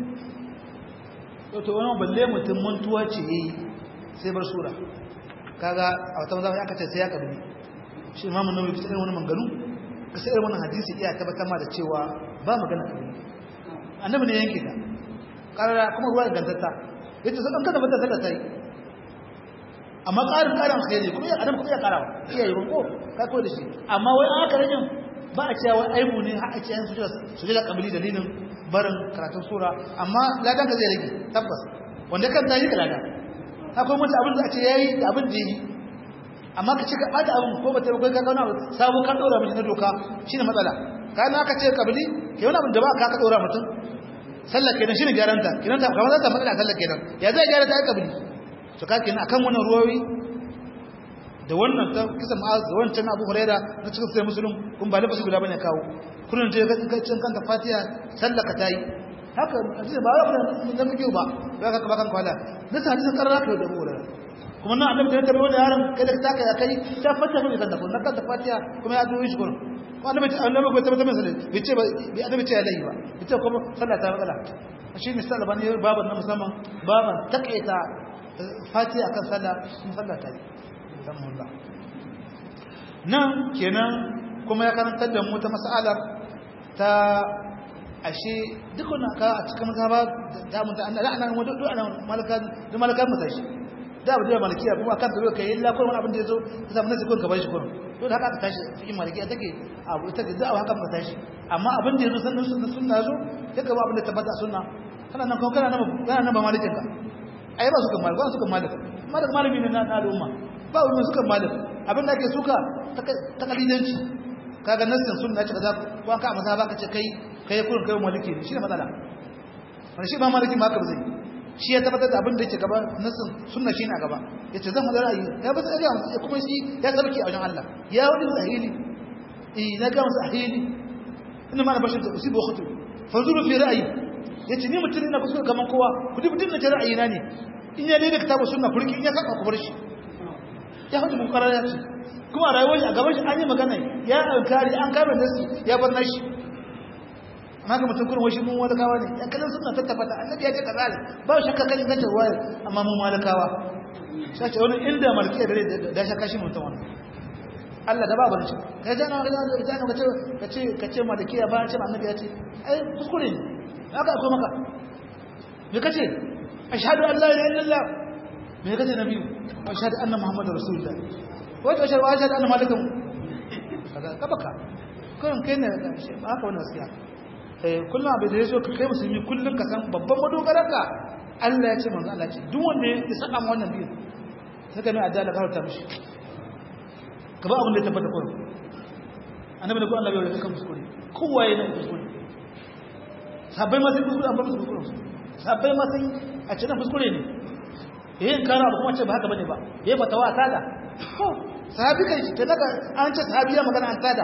to wannan balle mutum mantuwa ce yayi sai bar sura kaga a wata maza aka ce sai ya kabili shi imamu nawawi fitar wani manganu ka sai irin wannan hadisi iya tabbatar ma da cewa ba magana kabili annabi ne yanke ta karara kuma ruwa gantatta yace sai an kada mata sallah sai amma karin karin alkhairi kuma ya adam kuma ya karawa iya yi ko ka koyi da shi amma wai aka rajin ba a cewa aibu ne har a ce an sujud sujud kabili dalilin barin karatun sura amma ladan ka zai rage tabbas wanda kan tayi ka ladan akwai mutum abin da a ce yayi da abin da yi amma ka cika bada abin ko ba ta kai ka kauna sabo ka dora mishi na doka shine matsala kana aka ce kabili ke wani abin da ba ka ka dora mutum sallar kenan shine garanta kenan da kamar zata fada sallar kenan ya zai gyara ta kabili to ka kenan akan wannan ruwayi da wannan ta kisan ma'az da wancan Abu Hurairah na cikin sai Muslim kun ba lafasu guda bane kawo kullun je ka cin kanta Fatiha sallar ka tayi haka hadisi ba wai da kake ba ba ka ba kan kwala da hadisi karara ka da Abu Hurairah kuma nan annabi da ya tarbo da yaron kai da taka ya kai ta fata mai kan da kun nan da fatiha kuma ya doyi shi gurin annabi annabi bai tabbata mai sallah bai ce ba bai annabi ce ya lahi ba ita kuma sallah ta matsala shi misali bane baban na musamman baban takaita fatiha kan sallah sun sallah ta yi alhamdulillah nan kenan kuma ya karantar da mu ta mas'alar ta ashe dukkan ka a cikin mazhaba da mun ta Allah ana mu duk ana malaka da malakan mutashi da abu da malikiya kuma kan tsaro kai illa kullum abin da yazo ka samu nasi kullum ka bashi kullum to da haka aka tashi cikin malikiya take abu ita da da'awa haka ka tashi amma abin da yazo sannan sunna sunna yazo sai ka ba abin da tabbata sunna kana nan kana nan kana nan ba malikin ka ai ba su kan malik ba su kan malik malik malami ne na al'umma ba wani su kan malik abin da ake suka ta kalidanci kaga nassin sunna ce kaza ko ka maza ba ka ce kai kai kullum kai maliki ne shi ne matsala wani shi ba maliki ba ka ba zai shi ya tabbatar da abin da yake gaba nassin sunna shi na gaba yace zan hada ra'ayi ya ba zai ya kuma shi ya sarki a wajen Allah ya wani sahili eh na ga sahili inna ma na bashin usibu khutu fanzuru fi ra'ayi yace ni mutum ina kuskure kaman kowa ku dubi dinna ra'ayi na ne in ya daidai kitabu sunna furki in ya saka ku bar shi ya hudu mun karara yace kuma rayuwar shi a gaban shi an yi magana ya alkari an kame nassi ya bar nashi amma ga mutum kurin washi mun malakawa ne ya kallon sunna ta tabbata annabi ya ce kaza ne ba shakka kan inganta ruwaya amma mun malakawa sai ce wani inda malkiya da da shakka shi mutum wannan Allah da babu shi kai jana ga jana ka ce ka ce ka ce malkiya ba ce annabi ya ce ai kuskure ne haka akwai maka me kace ashhadu an la ilaha illallah me kace nabi ashhadu anna muhammadar rasulullah wato ashhadu ashhadu anna malakum kaga kabaka kurin kai ne haka wannan gaskiya kullum abin da ya so ka kai musulmi kullum ka san babban madogararka Allah ya ce manzo Allah ce duk wanda ya saka mu wannan biyu sai ka mai adala ka harta mishi ka ba abin da ya tabbata ko annabi da ko Allah bai yi kan kuskure kowa yana kuskure sabai ma sai kuskure amma kuskure sabai ma sai a ce na kuskure ne eh kana abu kuma ce ba haka bane ba yayi fatawa tada ko sahabi kai ce daga an ce sahabiya magana an tada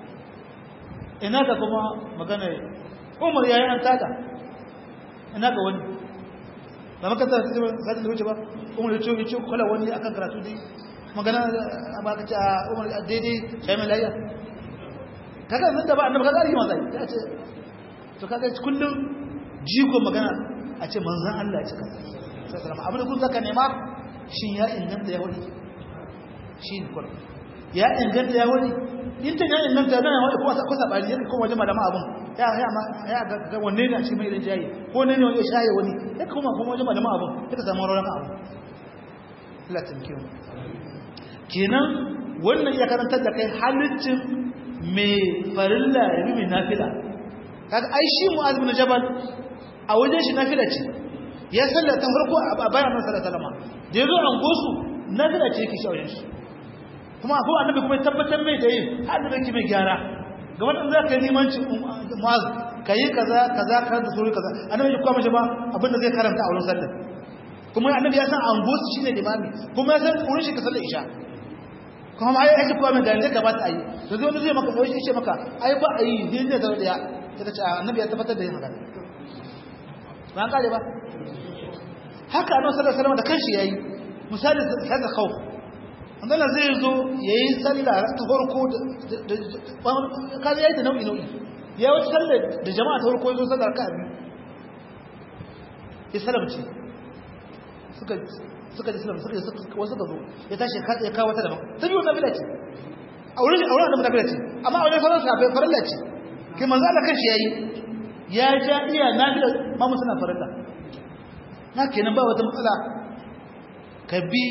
ina ga kuma magana Umar yayi an tada ina ga wani ba maka ta ce sai da wuce ba Umar ya ce ya ce kula wani akan karatu dai magana ba ka ce Umar daidai sai mai layya kaga nan da ba annabi kaga rigima zai ya ce to kaga kullum jigo magana a ce manzon Allah ya ce kaza sallallahu abin da kun zaka nema shin ya inganta ya wani shin kun ya inganta ya wani in ta ya inganta da wani ko ko sabani ko waje malama abun ya ya ya ga wanne ne a cikin mai jayi ko ne ne ya shaye wani ya kuma kuma waje malama abun kika samu rawar abu Allah tankiyo kenan wannan ya karantar da kai halittin mai farilla ya bi mai nafila kaga ai shi Mu'adh bin Jabal a wajen shi nafila ce ya sallata farko a bayan nan sallallahu alaihi wasallam da yazo an gosu nafila ce yake shawayen shi kuma ko annabi kuma tabbatar mai da yin annabi yake mai gyara ga wannan zaka yi limanci Mu'adh kai kaza kaza kaza da sura kaza annabi kuma mashi ba abinda zai karanta a wurin sallah kuma annabi ya san an gosu shine limami kuma ya san wurin shi ka sallar isha kuma ai ake kuma mai gane ka ba ta yi to zo zai maka sai shi maka ai ba ai din da da ya kace annabi ya tabbatar da yin haka ba kare ba haka annabi sallallahu alaihi wasallam da kanshi yayi misali haka khauf andala zai zo yayi sallah ta farko da kaza yayi da nau'i nau'i ya wuce sallah da jama'a ta farko zo sallar ka abi ya salamci suka suka islam suka wasu ka zo ya tashi ya kawo ta daban ta biyu nafila ce a wurin a wurin nafila ce amma a wajen faransa bai farilla ce kai manzo Allah kanshi yayi ya ja iya nafila ma mun suna farilla na kenan ba wata matsala ka bi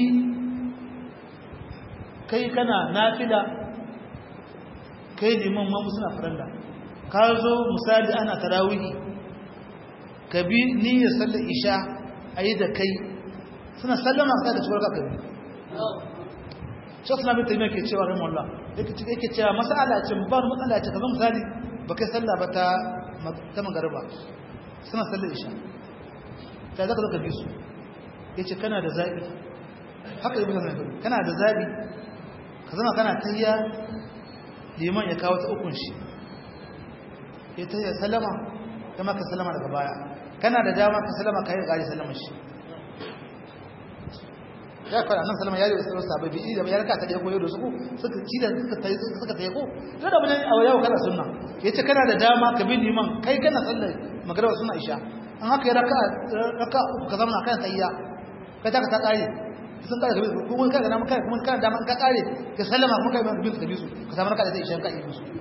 kai kana nafila kai liman ma mun suna farilla ka zo misali ana tarawih ka bi niyyar sallar isha ayi da kai suna sallama sai da tsoron kaka shi suna bin taimiyar ke cewa rahimu Allah yake cewa masala ce ba matsala ce ka zama misali ba kai sallah ba ta magariba suna sallar isha ta zaka zaka bi su ya ce kana da zaɓi haka yi mutane mai kana da zaɓi ka zama kana tayya liman ya kawo ta ukun shi ya tayya sallama kama ka sallama daga baya kana da dama ka sallama ka yi ƙari sallama shi ya fara nan salama ya yi wasu sabai bi da ya raka ta ɗaya koyo da su suka ci da suka tayi suka tayi ko da da mun a yau kana sunna yace kana da dama ka bi liman kai kana sallar magriba sunna isha an haka ya raka raka ka zama kan tayya kai ta ka ta kare sun kare ka bi kuma kai da kai kuma kana dama ka kare ka sallama kuma kai bi su ka bi su ka samu raka da isha ka yi musu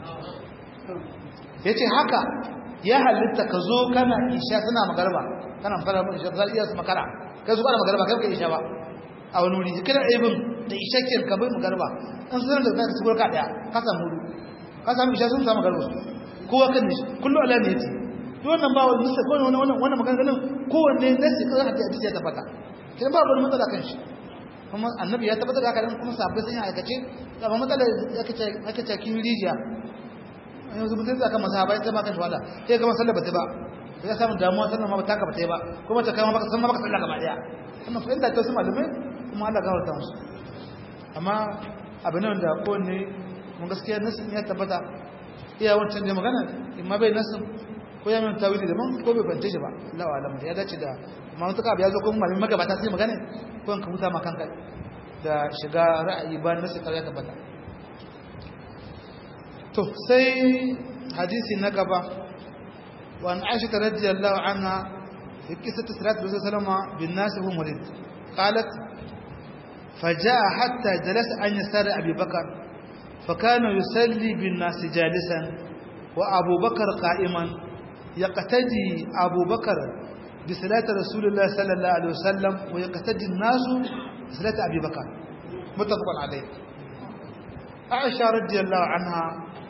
yace haka ya halitta ka zo kana isha suna magriba kana fara mun isha zai iya su makara kai su kana magriba kai ka isha ba a wani wuri kada aibin da ishakken ka bai magarba an sanar da zai sigurka daya ka samu hudu ka samu isha sun samu garba kowa kan ne kullu ala ne yace to wannan ba wani musa wannan wannan wannan maganganun kowanne nasi ka zaka ji ya tabbata kin ba wani matsala kan shi kuma annabi ya tabbata da haka dan kuma sahabbai sun yi aikace da ba matsala yake ce ake ce kin rijiya yanzu mutum zai kan masahabai ta ba kan wala sai ga masallar ba ta ba sai samu damuwa sannan ma ba ta ka ba ta ba kuma ta kai ma baka san ma baka sallah gaba daya wannan fa'ida ta su malamai kuma Allah gafarta musu amma abin nan da kowanne mun gaskiya nasin ya tabbata iya wancan da magana imma bai nasin ko ya min tawili da man ko bai fante shi ba Allahu alam ya dace da amma mun taka ya zo kuma malamin magabata sai magana ko kan huta ma kanka da shiga ra'ayi ba nasin kar ya tabbata to sai hadisi na gaba wa an Aisha radhiyallahu anha fi qissati salatu Rasul sallallahu alaihi wasallam bin nas hu murid qalat فجاء حتى جلس عن يسار أبي بكر فكان يصلي بالناس جالسا وأبو بكر قائما يقتدي أبو بكر بصلاة رسول الله صلى الله عليه وسلم ويقتدي الناس بصلاة أبي بكر متفق عليه. عائشة رضي الله عنها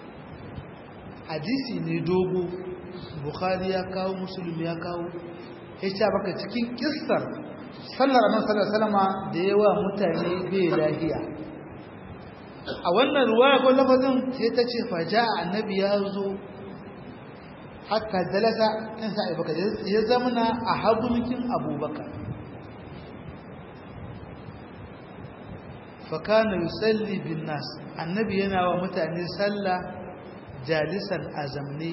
حديثي ندوبو بخاري يكاو مسلم يكاو هيك بك cikin kissar sallar annabi sallallahu alaihi wasallam da yawa mutane bai lafiya a wannan ruwaya ko lafazin sai ta ce faja annabi ya zo hatta dalasa in sa abubakar ya zamana a hagumikin abubakar fa kana yusalli bin nas annabi yana wa mutane sallah jalisan azamni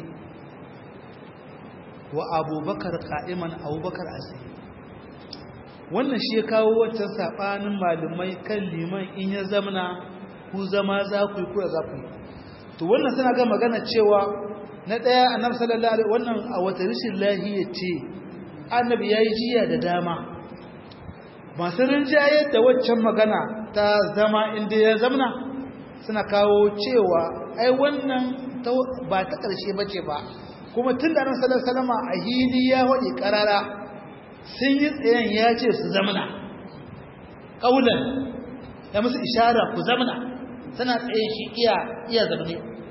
wa abubakar qa'iman abubakar asiri wannan shi ya kawo wancan sabanin malumai kan liman in ya zamana ku zama za ku yi ko za ku yi to wannan suna ga magana cewa na daya annabi sallallahu alaihi wannan a wata rishin lahiya ce annabi yayi jiya da dama masu rinjaye da waccan magana ta zama inda ya zamana suna kawo cewa ai wannan ba ta karshe bace ba kuma tunda annabi sallallahu alaihi wasallam a hili ya wadi karara sun yi tsayen ya ce su zamana ƙaunar ya musu ishara ku zamana suna tsaye shi iya iya zamane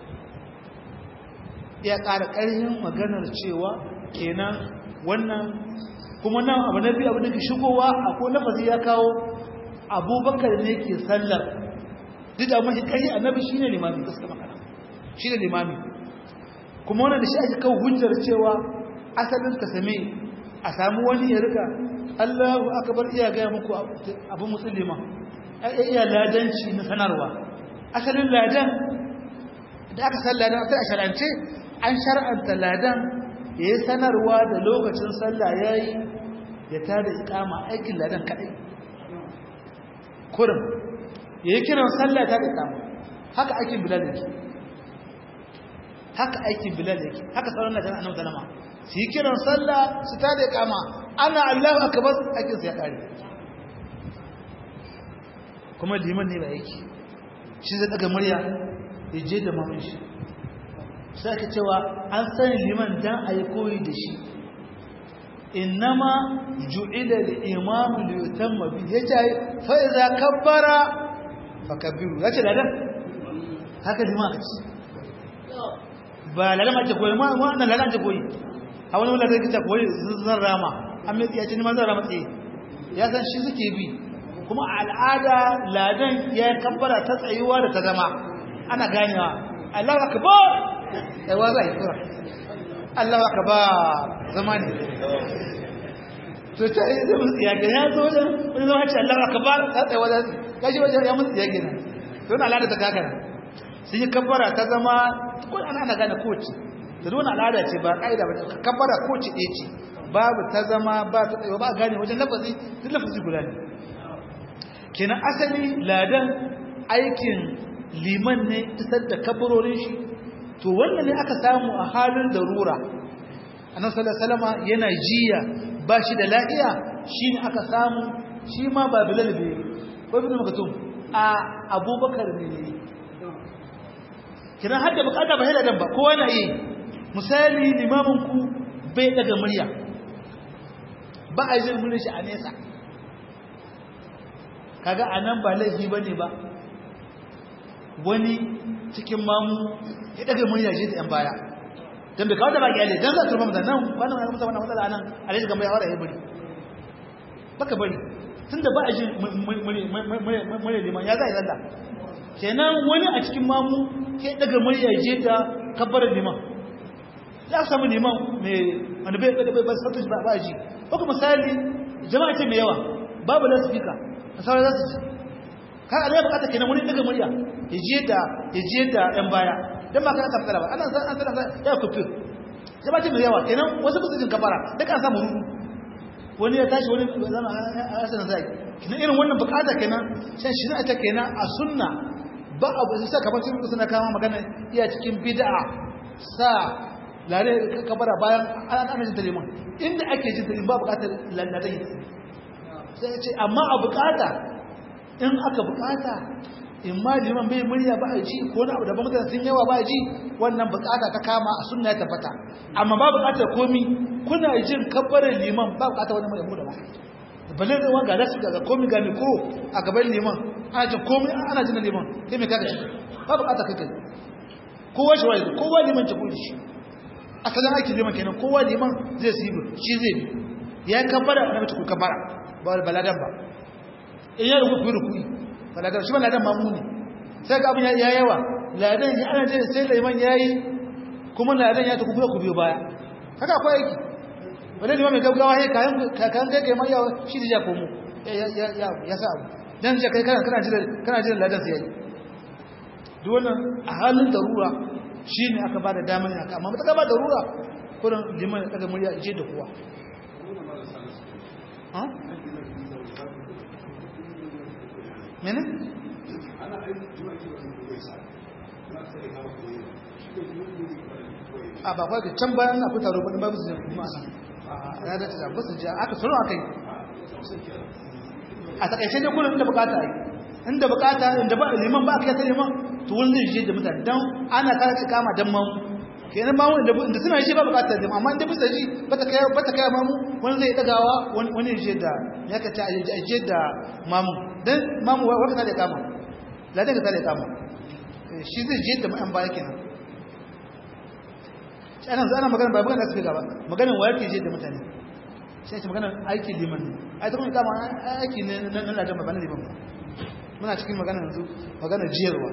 ya ƙara ƙarfin maganar cewa kenan wannan kuma nan abu na biyu abu da ke shigowa a ko lafazi ya kawo abubakar ne ke sallar duk da mahi ƙarfi annabi shi ne limami gaske makana shi ne limami kuma wannan da shi ake kawo hujjar cewa asalin ka same a samu wani ya rika Allahu akbar iya ga muku abu musulma ai iya ladanci na sanarwa asalin ladan da aka san ladan a shar'ance an shar'anta ladan yayin sanarwa da lokacin sallah yayi ya tada iqama aikin ladan kadai kurum yayin kiran sallah ta da iqama haka aikin bilal yake haka aikin bilal yake haka sauran ladan annabi sallama su yi kiran sallah su ta da kama ana Allahu akbar ake sai kare kuma liman ne ba yake shi zai daga murya ya je da mamun shi sai aka cewa an sani liman dan ayi koyi da shi innama ju'ila al-imam li yutamma bi yace fa idza kabbara fakabbiru yace da dan haka liman aka ce ba lalama ce koyi ma wannan lalama ce koyi a wani wula da yake koyi zan rama amma ya ce ni ma zan rama tsaye ya san shi suke bi kuma al'ada ladan ya kabbara ta tsayuwa da ta zama ana ganewa Allahu akbar ai wa zai kura Allahu akbar zamani to ta yi da ya ga ya zo da wani zama ce Allahu akbar ta tsayuwa da kashi wajen ya mutu ya gina to na al'ada ta kakara sun yi kabbara ta zama ko ana ana gane koci da dole al'ada ce ba kaida ba kabbara koci ɗaya ce babu ta zama ba ta tsayo ba gane wajen lafazi duk lafazi guda ne kenan asali ladan aikin liman ne isar da kabarorin shi to wannan ne aka samu a halin darura annabi sallallahu alaihi wasallam yana jiya ba shi da lafiya shine aka samu shi ma ba bilal be ko ibn maktum a abubakar ne kiran hadda bukata ba hada dan ba kowa na yi misali limamin ku bai daga murya ba a jin muryar shi a nesa kaga anan ba laifi bane ba wani cikin mamu ya daga murya shi da yan baya dan bai kawo da baki ale dan za su rubuta nan wannan wannan wannan matsala anan alaji ga mai hawara ya bari baka bari tunda ba a ji murya liman ya ga yalla kenan wani a cikin mamu ke daga murya je da kabbarar liman ya samu liman mai wanda bai bai bai sautin ba ba ji ko kuma misali jama'a ce mai yawa babu lasfika sai za su ji ka Allah ya bukata kenan wani daga murya ya je da ya je da yan baya dan ba ka tsara ba ana san an tsara ya kufi jama'a ce mai yawa kenan wasu ba su jin kabara da kan samu rudu wani ya tashi wani zama a sanar zai kenan irin wannan bukata kenan sai shi ta kenan a sunna ba abu sai kamar sun suna kama magana iya cikin bid'a sa lare kabara bayan an ana jin liman inda ake jin liman ba bukatar lallatai sai ya ce amma a bukata in aka bukata in ma liman bai murya ba a ji ko na abu da mutane sun yawa ba a ji wannan bukata ta kama a sunna ya tabbata amma ba bukatar komi kuna jin kabbarar liman ba bukatar wani mai mu da ba balle da wanga da su ga komi ga ko a gaban liman ana jin komi ana jin liman kai me kaga shi ba bukatar kai kai kowa shi wai kowa liman ta kudi shi asalin aiki liman kenan kowa liman zai sibi shi zai bi ya kabbara annabi ta kabbara ba baladan ba in ya ruku ruku baladan shi baladan mamuni sai ga abin ya yawa ladan ya ana jin sai liman yayi kuma ladan ya ta kubura ku biyo baya haka akwai aiki wanda liman mai gaggawa ya kayan kayan kai kai mai yawa shi da ya komo ya ya ya ya sa abu dan je kai kana kana jira kana jira ladan sai yayi duk wannan a halin darura shine aka bada damar haka amma mutaka ba darura kullun liman ya daga murya je da kowa ha mene ana aiki juma'a ki ba ku sa na sai ka ku yi a ba kwa can bayan na fita roƙon babu su kuma a ya da ta basu ji aka tsoro akai a takaice ne kullun inda bukata ai inda bukata inda ba liman ba aka yi liman to wani zai je da mutane dan ana karaci kama dan mamu kenan mamu inda inda suna shi ba bukatar liman amma inda bisa ji bata kai bata kai mamu wani zai dagawa wani wani je da ya kace a je da mamu dan mamu wata da kama la da ta da kama shi zai je da an baya kenan ana zana magana ba magana su gaba magana wa yake je da mutane sai ce magana aiki liman ne ai ta kuma kama aiki ne nan nan da ba na liman muna cikin magana yanzu magana jiyarwa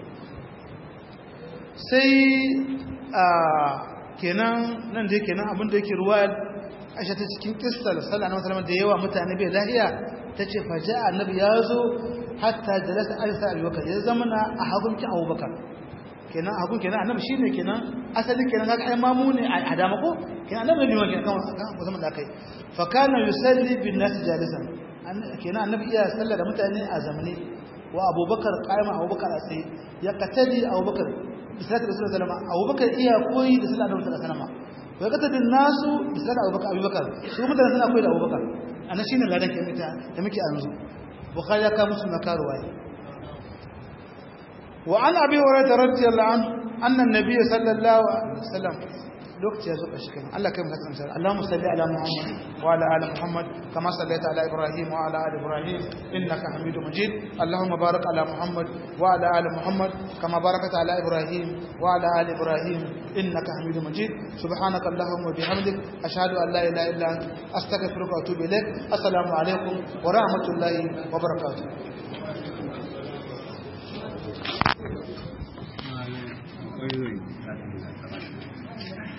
sai a kenan nan dai kenan abin da yake ruwa Aisha ta cikin kissar sallallahu alaihi wasallam da yawa mutane bai lahiya tace faja annabi ya zo hatta jalasa Aisha Abubakar ya zamana a hagunki Abubakar kenan hagun kenan annabi shine kenan asali kenan ga ai mamu ne a dama ko kenan annabi ne wannan kan ko zaman da kai fa kana yusalli bin nas jalisan kenan annabi iya sallar da mutane a zamane wa Abubakar qaima Abubakar a tsaye ya katali Abubakar bisallati Rasulullahi sallallahu alaihi wasallam Abubakar iya koyi da sallar Annabi sallallahu alaihi wasallam wa katadin nasu bisallati Abubakar Abubakar su mutane suna koyi da Abubakar annan shine ladan ke mita da muke yanzu Bukhari ya ka musu makaruwa wa an Abi Hurairah radiyallahu anhu anna an-nabiy sallallahu alaihi wasallam lokaci ya zo kashi kenan Allah kai mu ka tsanta Allahumma salli ala Muhammad wa ala ali Muhammad kama sallaita ala Ibrahim wa ala ali Ibrahim innaka Hamidum Majid Allahumma barik ala Muhammad wa ala ali Muhammad kama barakta ala Ibrahim wa ala ali Ibrahim innaka Hamidum Majid subhanaka Allahumma wa bihamdik ashhadu an la ilaha illa anta astaghfiruka wa atubu ilaik assalamu alaikum wa rahmatullahi wa barakatuh